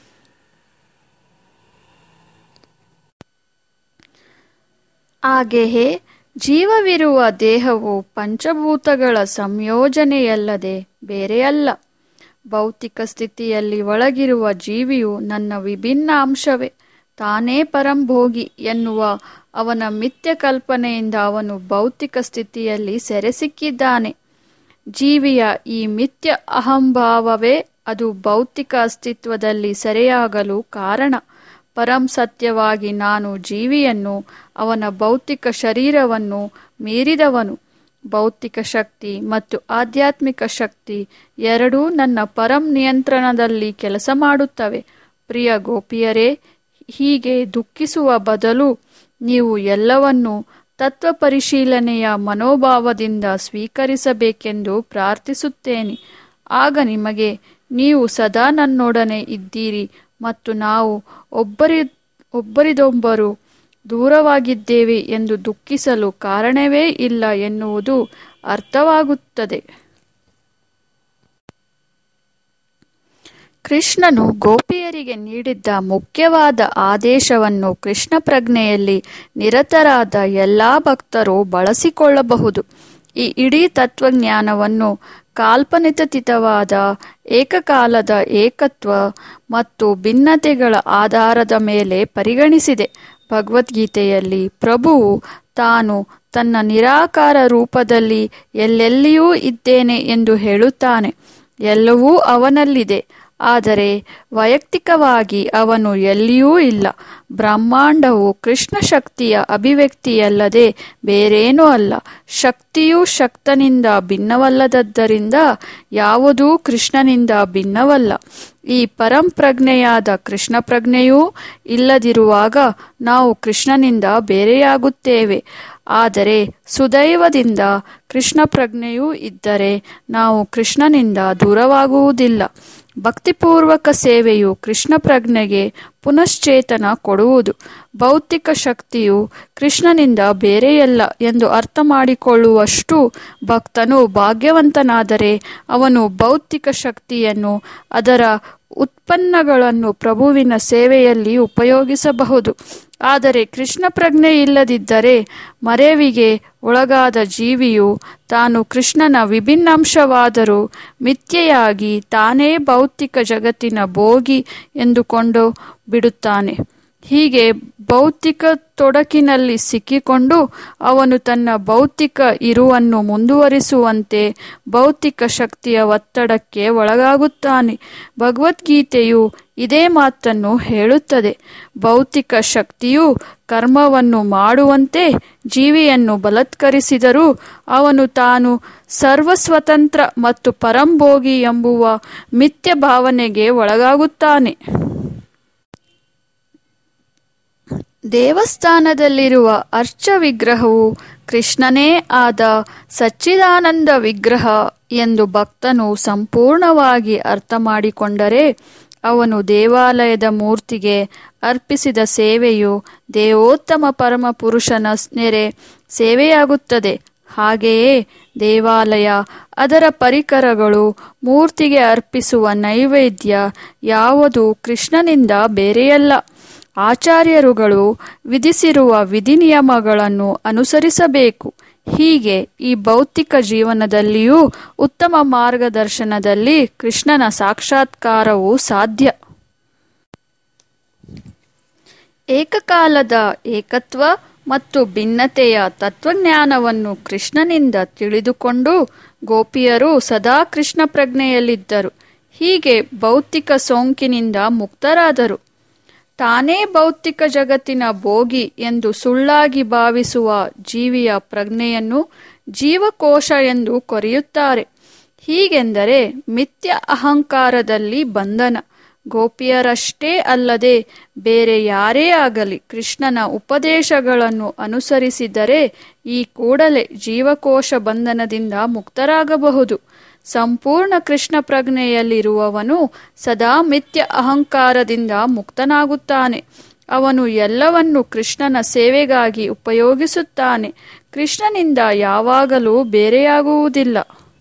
ಹಾಗೆಯೇ ಜೀವವಿರುವ ದೇಹವು ಪಂಚಭೂತಗಳ ಸಂಯೋಜನೆಯಲ್ಲದೆ ಬೇರೆಯಲ್ಲ. ಭೌತಿಕ ಸ್ಥಿತಿಯಲ್ಲಿ ಒಳಗಿರುವ ಜೀವಿಯು ನನ್ನ ವಿಭಿನ್ನ ಅಂಶವೇ. ತಾನೇ ಪರಂಭೋಗಿ ಎನ್ನುವ ಅವನ ಮಿಥ್ಯ ಕಲ್ಪನೆಯಿಂದ ಅವನು ಭೌತಿಕ ಸ್ಥಿತಿಯಲ್ಲಿ ಸೆರೆಸಿಕ್ಕಿದ್ದಾನೆ. ಜೀವಿಯ ಈ ಮಿಥ್ಯ ಅಹಂಭಾವವೇ ಅದು ಭೌತಿಕ ಅಸ್ತಿತ್ವದಲ್ಲಿ ಸೆರೆಯಾಗಲು ಕಾರಣ. ಪರಂ ಸತ್ಯವಾಗಿ ನಾನು ಜೀವಿಯನ್ನು, ಅವನ ಭೌತಿಕ ಶರೀರವನ್ನು ಮೀರಿದವನು. ಭೌತಿಕ ಶಕ್ತಿ ಮತ್ತು ಆಧ್ಯಾತ್ಮಿಕ ಶಕ್ತಿ ಎರಡೂ ನನ್ನ ಪರಂ ನಿಯಂತ್ರಣದಲ್ಲಿ ಕೆಲಸ ಮಾಡುತ್ತವೆ. ಪ್ರಿಯ ಗೋಪಿಯರೇ, ಹೀಗೆ ದುಃಖಿಸುವ ಬದಲು ನೀವು ಎಲ್ಲವನ್ನೂ ತತ್ವ ಪರಿಶೀಲನೆಯ ಮನೋಭಾವದಿಂದ ಸ್ವೀಕರಿಸಬೇಕೆಂದು ಪ್ರಾರ್ಥಿಸುತ್ತೇನೆ. ಆಗ ನಿಮಗೆ ನೀವು ಸದಾ ನನ್ನೊಡನೆ ಇದ್ದೀರಿ ಮತ್ತು ನಾವು ಒಬ್ಬರಿದೊಬ್ಬರು ದೂರವಾಗಿದ್ದೇವೆ ಎಂದು ದುಃಖಿಸಲು ಕಾರಣವೇ ಇಲ್ಲ ಎನ್ನುವುದು ಅರ್ಥವಾಗುತ್ತದೆ. ಕೃಷ್ಣನು ಗೋಪಿಯರಿಗೆ ನೀಡಿದ್ದ ಮುಖ್ಯವಾದ ಆದೇಶವನ್ನು ಕೃಷ್ಣ ಪ್ರಜ್ಞೆಯಲ್ಲಿ ನಿರತರಾದ ಎಲ್ಲ ಭಕ್ತರು ಬಳಸಿಕೊಳ್ಳಬಹುದು. ಈ ಇಡೀ ತತ್ವಜ್ಞಾನವನ್ನು ಕಾಲ್ಪನಿಕವಾದ ಏಕಕಾಲದ ಏಕತ್ವ ಮತ್ತು ಭಿನ್ನತೆಗಳ ಆಧಾರದ ಮೇಲೆ ಪರಿಗಣಿಸಿದೆ. ಭಗವದ್ಗೀತೆಯಲ್ಲಿ ಪ್ರಭುವು ತಾನು ತನ್ನ ನಿರಾಕಾರ ರೂಪದಲ್ಲಿ ಎಲ್ಲೆಲ್ಲಿಯೂ ಇದ್ದೇನೆ ಎಂದು ಹೇಳುತ್ತಾನೆ. ಎಲ್ಲವೂ ಅವನಲ್ಲಿದೆ, ಆದರೆ ವೈಯಕ್ತಿಕವಾಗಿ ಅವನು ಎಲ್ಲಿಯೂ ಇಲ್ಲ. ಬ್ರಹ್ಮಾಂಡವು ಕೃಷ್ಣ ಶಕ್ತಿಯ ಅಭಿವ್ಯಕ್ತಿಯಲ್ಲದೆ ಬೇರೇನೂ ಅಲ್ಲ. ಶಕ್ತಿಯು ಶಕ್ತನಿಂದ ಭಿನ್ನವಲ್ಲದದ್ದರಿಂದ ಯಾವುದೂ ಕೃಷ್ಣನಿಂದ ಭಿನ್ನವಲ್ಲ. ಈ ಪರಂಪ್ರಜ್ಞೆಯಾದ ಕೃಷ್ಣ ಪ್ರಜ್ಞೆಯೂ ಇಲ್ಲದಿರುವಾಗ ನಾವು ಕೃಷ್ಣನಿಂದ ಬೇರೆಯಾಗುತ್ತೇವೆ. ಆದರೆ ಸುದೈವದಿಂದ ಕೃಷ್ಣ ಪ್ರಜ್ಞೆಯೂ ಇದ್ದರೆ ನಾವು ಕೃಷ್ಣನಿಂದ ದೂರವಾಗುವುದಿಲ್ಲ. ಭಕ್ತಿಪೂರ್ವಕ ಸೇವೆಯು ಕೃಷ್ಣ ಪ್ರಜ್ಞೆಗೆ ಪುನಶ್ಚೇತನ ಕೊಡುವುದು. ಭೌತಿಕ ಶಕ್ತಿಯು ಕೃಷ್ಣನಿಂದ ಬೇರೆಯಲ್ಲ ಎಂದು ಅರ್ಥ ಮಾಡಿಕೊಳ್ಳುವಷ್ಟು ಭಕ್ತನು ಭಾಗ್ಯವಂತನಾದರೆ ಅವನು ಭೌತಿಕ ಶಕ್ತಿಯನ್ನು, ಅದರ ಉತ್ಪನ್ನಗಳನ್ನು ಪ್ರಭುವಿನ ಸೇವೆಯಲ್ಲಿ ಉಪಯೋಗಿಸಬಹುದು. ಆದರೆ ಕೃಷ್ಣ ಪ್ರಜ್ಞೆ ಇಲ್ಲದಿದ್ದರೆ ಮರೆವಿಗೆ ಒಳಗಾದ ಜೀವಿಯು ತಾನು ಕೃಷ್ಣನ ವಿಭಿನ್ನಾಂಶವಾದರೂ ಮಿಥ್ಯೆಯಾಗಿ ತಾನೇ ಭೌತಿಕ ಜಗತ್ತಿನ ಭೋಗಿ ಎಂದುಕೊಂಡು ಬಿಡುತ್ತಾನೆ. ಹೀಗೆ ಭೌತಿಕ ತೊಡಕಿನಲ್ಲಿ ಸಿಕ್ಕಿಕೊಂಡು ಅವನು ತನ್ನ ಭೌತಿಕ ಇರುವನ್ನು ಮುಂದುವರಿಸುವಂತೆ ಭೌತಿಕ ಶಕ್ತಿಯ ಒತ್ತಡಕ್ಕೆ ಒಳಗಾಗುತ್ತಾನೆ. ಭಗವದ್ಗೀತೆಯು ಇದೇ ಮಾತನ್ನು ಹೇಳುತ್ತದೆ. ಭೌತಿಕ ಶಕ್ತಿಯು ಕರ್ಮವನ್ನು ಮಾಡುವಂತೆ ಜೀವಿಯನ್ನು ಬಲಾತ್ಕರಿಸಿದರೂ ಅವನು ತಾನು ಸರ್ವಸ್ವತಂತ್ರ ಮತ್ತು ಪರಂಭೋಗಿ ಎಂಬುವ ಮಿಥ್ಯ ಭಾವನೆಗೆ ಒಳಗಾಗುತ್ತಾನೆ. ದೇವಸ್ಥಾನದಲ್ಲಿರುವ ಅರ್ಚ ವಿಗ್ರಹವು ಕೃಷ್ಣನೇ ಆದ ಸಚ್ಚಿದಾನಂದ ವಿಗ್ರಹ ಎಂದು ಭಕ್ತನು ಸಂಪೂರ್ಣವಾಗಿ ಅರ್ಥ ಮಾಡಿಕೊಂಡರೆ ಅವನು ದೇವಾಲಯದ ಮೂರ್ತಿಗೆ ಅರ್ಪಿಸಿದ ಸೇವೆಯು ದೇವೋತ್ತಮ ಪರಮ ಪುರುಷನ ನೆರೆ ಸೇವೆಯಾಗುತ್ತದೆ. ಹಾಗೆಯೇ ದೇವಾಲಯ, ಅದರ ಪರಿಕರಗಳು, ಮೂರ್ತಿಗೆ ಅರ್ಪಿಸುವ ನೈವೇದ್ಯ ಯಾವುದು ಕೃಷ್ಣನಿಂದ ಬೇರೆಯಲ್ಲ. ಆಚಾರ್ಯರುಗಳು ವಿಧಿಸಿರುವ ವಿಧಿನಿಯಮಗಳನ್ನು ಅನುಸರಿಸಬೇಕು. ಹೀಗೆ ಈ ಭೌತಿಕ ಜೀವನದಲ್ಲಿಯೂ ಉತ್ತಮ ಮಾರ್ಗದರ್ಶನದಲ್ಲಿ ಕೃಷ್ಣನ ಸಾಕ್ಷಾತ್ಕಾರವು ಸಾಧ್ಯ. ಏಕಕಾಲದ ಏಕತ್ವ ಮತ್ತು ಭಿನ್ನತೆಯ ತತ್ವಜ್ಞಾನವನ್ನು ಕೃಷ್ಣನಿಂದ ತಿಳಿದುಕೊಂಡು ಗೋಪಿಯರು ಸದಾ ಕೃಷ್ಣ ಪ್ರಜ್ಞೆಯಲ್ಲಿದ್ದರು. ಹೀಗೆ ಭೌತಿಕ ಸೋಂಕಿನಿಂದ ಮುಕ್ತರಾದರು. ತಾನೇ ಭೌತಿಕ ಜಗತ್ತಿನ ಭೋಗಿ ಎಂದು ಸುಳ್ಳಾಗಿ ಭಾವಿಸುವ ಜೀವಿಯ ಪ್ರಜ್ಞೆಯನ್ನು ಜೀವಕೋಶ ಎಂದು ಕರೆಯುತ್ತಾರೆ. ಹೀಗೆಂದರೆ ಮಿಥ್ಯ ಅಹಂಕಾರದಲ್ಲಿ ಬಂಧನ. ಗೋಪಿಯರಷ್ಟೇ ಅಲ್ಲದೆ ಬೇರೆ ಯಾರೇ ಆಗಲಿ ಕೃಷ್ಣನ ಉಪದೇಶಗಳನ್ನು ಅನುಸರಿಸಿದರೆ ಈ ಕೂಡಲೇ ಜೀವಕೋಶ ಬಂಧನದಿಂದ ಮುಕ್ತರಾಗಬಹುದು. ಸಂಪೂರ್ಣ ಕೃಷ್ಣ ಪ್ರಜ್ಞೆಯಲ್ಲಿರುವವನು ಸದಾ ಮಿಥ್ಯ ಅಹಂಕಾರದಿಂದ ಮುಕ್ತನಾಗುತ್ತಾನೆ. ಅವನು ಎಲ್ಲವನ್ನು ಕೃಷ್ಣನ ಸೇವೆಗಾಗಿ ಉಪಯೋಗಿಸುತ್ತಾನೆ. ಕೃಷ್ಣನಿಂದ ಯಾವಾಗಲೂ ಬೇರೆಯಾಗುವುದಿಲ್ಲ.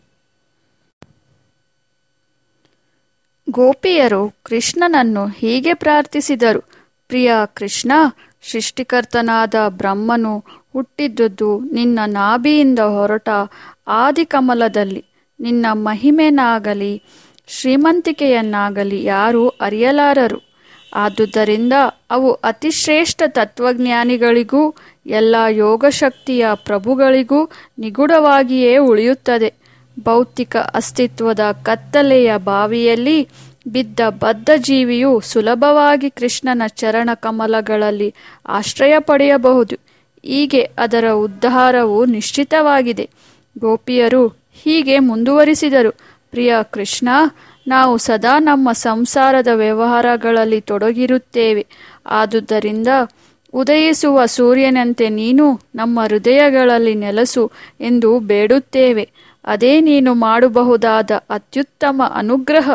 ಗೋಪಿಯರು ಕೃಷ್ಣನನ್ನು ಹೀಗೆ ಪ್ರಾರ್ಥಿಸಿದರು: ಪ್ರಿಯ ಕೃಷ್ಣ, ಸೃಷ್ಟಿಕರ್ತನಾದ ಬ್ರಹ್ಮನು ಹುಟ್ಟಿದ್ದುದು ನಿನ್ನ ನಾಭಿಯಿಂದ ಹೊರಟ ಆದಿಕಮಲದಲ್ಲಿ. ನಿನ್ನ ಮಹಿಮೆನಾಗಲಿ ಶ್ರೀಮಂತಿಕೆಯನ್ನಾಗಲಿ ಯಾರೂ ಅರಿಯಲಾರರು. ಆದುದರಿಂದ ಅವು ಅತಿಶ್ರೇಷ್ಠ ತತ್ವಜ್ಞಾನಿಗಳಿಗೂ ಎಲ್ಲ ಯೋಗಶಕ್ತಿಯ ಪ್ರಭುಗಳಿಗೂ ನಿಗೂಢವಾಗಿಯೇ ಉಳಿಯುತ್ತದೆ. ಭೌತಿಕ ಅಸ್ತಿತ್ವದ ಕತ್ತಲೆಯ ಬಾವಿಯಲ್ಲಿ ಬಿದ್ದ ಬದ್ಧ ಜೀವಿಯು ಸುಲಭವಾಗಿ ಕೃಷ್ಣನ ಚರಣ ಕಮಲಗಳಲ್ಲಿ ಆಶ್ರಯ ಪಡೆಯಬಹುದು. ಹೀಗೆ ಅದರ ಉದ್ಧಾರವು ನಿಶ್ಚಿತವಾಗಿದೆ. ಗೋಪಿಯರು ಹೀಗೆ ಮುಂದುವರಿಸಿದರು: ಪ್ರಿಯ ಕೃಷ್ಣ, ನಾವು ಸದಾ ನಮ್ಮ ಸಂಸಾರದ ವ್ಯವಹಾರಗಳಲ್ಲಿ ತೊಡಗಿರುತ್ತೇವೆ. ಆದುದರಿಂದ ಉದಯಿಸುವ ಸೂರ್ಯನಂತೆ ನೀನು ನಮ್ಮ ಹೃದಯಗಳಲ್ಲಿ ನೆಲೆಸು ಎಂದು ಬೇಡುತ್ತೇವೆ. ಅದೇ ನೀನು ಮಾಡಬಹುದಾದ ಅತ್ಯುತ್ತಮ ಅನುಗ್ರಹ.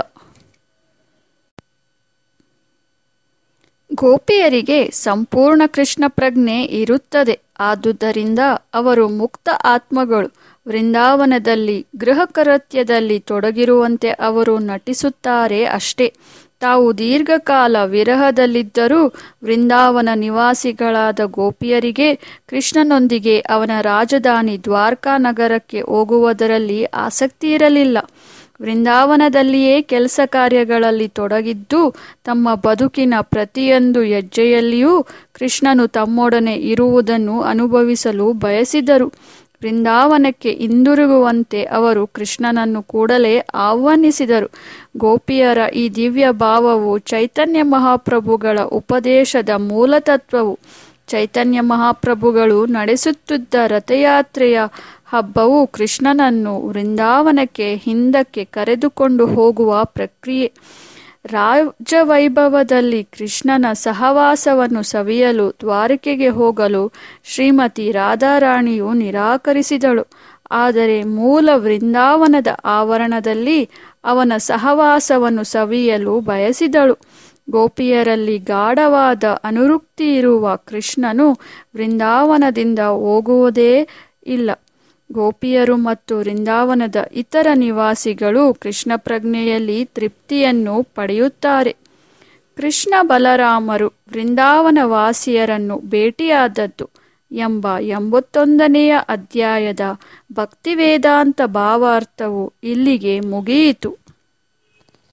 ಗೋಪಿಯರಿಗೆ ಸಂಪೂರ್ಣ ಕೃಷ್ಣ ಪ್ರಜ್ಞೆ ಇರುತ್ತದೆ. ಆದುದರಿಂದ ಅವರು ಮುಕ್ತ ಆತ್ಮಗಳು. ವೃಂದಾವನದಲ್ಲಿ ಗೃಹಕೃತ್ಯದಲ್ಲಿ ತೊಡಗಿರುವಂತೆ ಅವರು ನಟಿಸುತ್ತಾರೆ ಅಷ್ಟೇ. ತಾವು ದೀರ್ಘಕಾಲ ವಿರಹದಲ್ಲಿದ್ದರೂ ವೃಂದಾವನ ನಿವಾಸಿಗಳಾದ ಗೋಪಿಯರಿಗೆ ಕೃಷ್ಣನೊಂದಿಗೆ ಅವನ ರಾಜಧಾನಿ ದ್ವಾರಕಾ ನಗರಕ್ಕೆ ಹೋಗುವುದರಲ್ಲಿ ಆಸಕ್ತಿ ಇರಲಿಲ್ಲ. ವೃಂದಾವನದಲ್ಲಿಯೇ ಕೆಲಸ ಕಾರ್ಯಗಳಲ್ಲಿ ತೊಡಗಿದ್ದು ತಮ್ಮ ಬದುಕಿನ ಪ್ರತಿಯೊಂದು ಹೆಜ್ಜೆಯಲ್ಲಿಯೂ ಕೃಷ್ಣನು ತಮ್ಮೊಡನೆ ಇರುವುದನ್ನು ಅನುಭವಿಸಲು ಬಯಸಿದರು. ವೃಂದಾವನಕ್ಕೆ ಹಿಂದಿರುಗುವಂತೆ ಅವರು ಕೃಷ್ಣನನ್ನು ಕೂಡಲೇ ಆಹ್ವಾನಿಸಿದರು. ಗೋಪಿಯರ ಈ ದಿವ್ಯ ಭಾವವು ಚೈತನ್ಯ ಮಹಾಪ್ರಭುಗಳ ಉಪದೇಶದ ಮೂಲತತ್ವವು. ಚೈತನ್ಯ ಮಹಾಪ್ರಭುಗಳು ನಡೆಸುತ್ತಿದ್ದ ರಥಯಾತ್ರೆಯ ಹಬ್ಬವು ಕೃಷ್ಣನನ್ನು ವೃಂದಾವನಕ್ಕೆ ಹಿಂದಕ್ಕೆ ಕರೆದುಕೊಂಡು ಹೋಗುವ ಪ್ರಕ್ರಿಯೆ. ರಾಜವೈಭವದಲ್ಲಿ ಕೃಷ್ಣನ ಸಹವಾಸವನ್ನು ಸವಿಯಲು ದ್ವಾರಕೆಗೆ ಹೋಗಲು ಶ್ರೀಮತಿ ರಾಧಾರಾಣಿಯು ನಿರಾಕರಿಸಿದಳು. ಆದರೆ ಮೂಲ ವೃಂದಾವನದ ಆವರಣದಲ್ಲಿ ಅವನ ಸಹವಾಸವನ್ನು ಸವಿಯಲು ಬಯಸಿದಳು. ಗೋಪಿಯರಲ್ಲಿ ಗಾಢವಾದ ಅನುರಕ್ತಿ ಇರುವ ಕೃಷ್ಣನು ವೃಂದಾವನದಿಂದ ಹೋಗುವುದೇ ಇಲ್ಲ. ಗೋಪಿಯರು ಮತ್ತು ವೃಂದಾವನದ ಇತರ ನಿವಾಸಿಗಳು ಕೃಷ್ಣ ಪ್ರಜ್ಞೆಯಲ್ಲಿ ತೃಪ್ತಿಯನ್ನು ಪಡೆಯುತ್ತಾರೆ. ಕೃಷ್ಣ ಬಲರಾಮರು ವೃಂದಾವನವಾಸಿಯರನ್ನು ಭೇಟಿಯಾದದ್ದು ಎಂಬ 81ನೆಯ ಅಧ್ಯಾಯದ ಭಕ್ತಿವೇದಾಂತ ಭಾವಾರ್ಥವು ಇಲ್ಲಿಗೆ ಮುಗಿಯಿತು.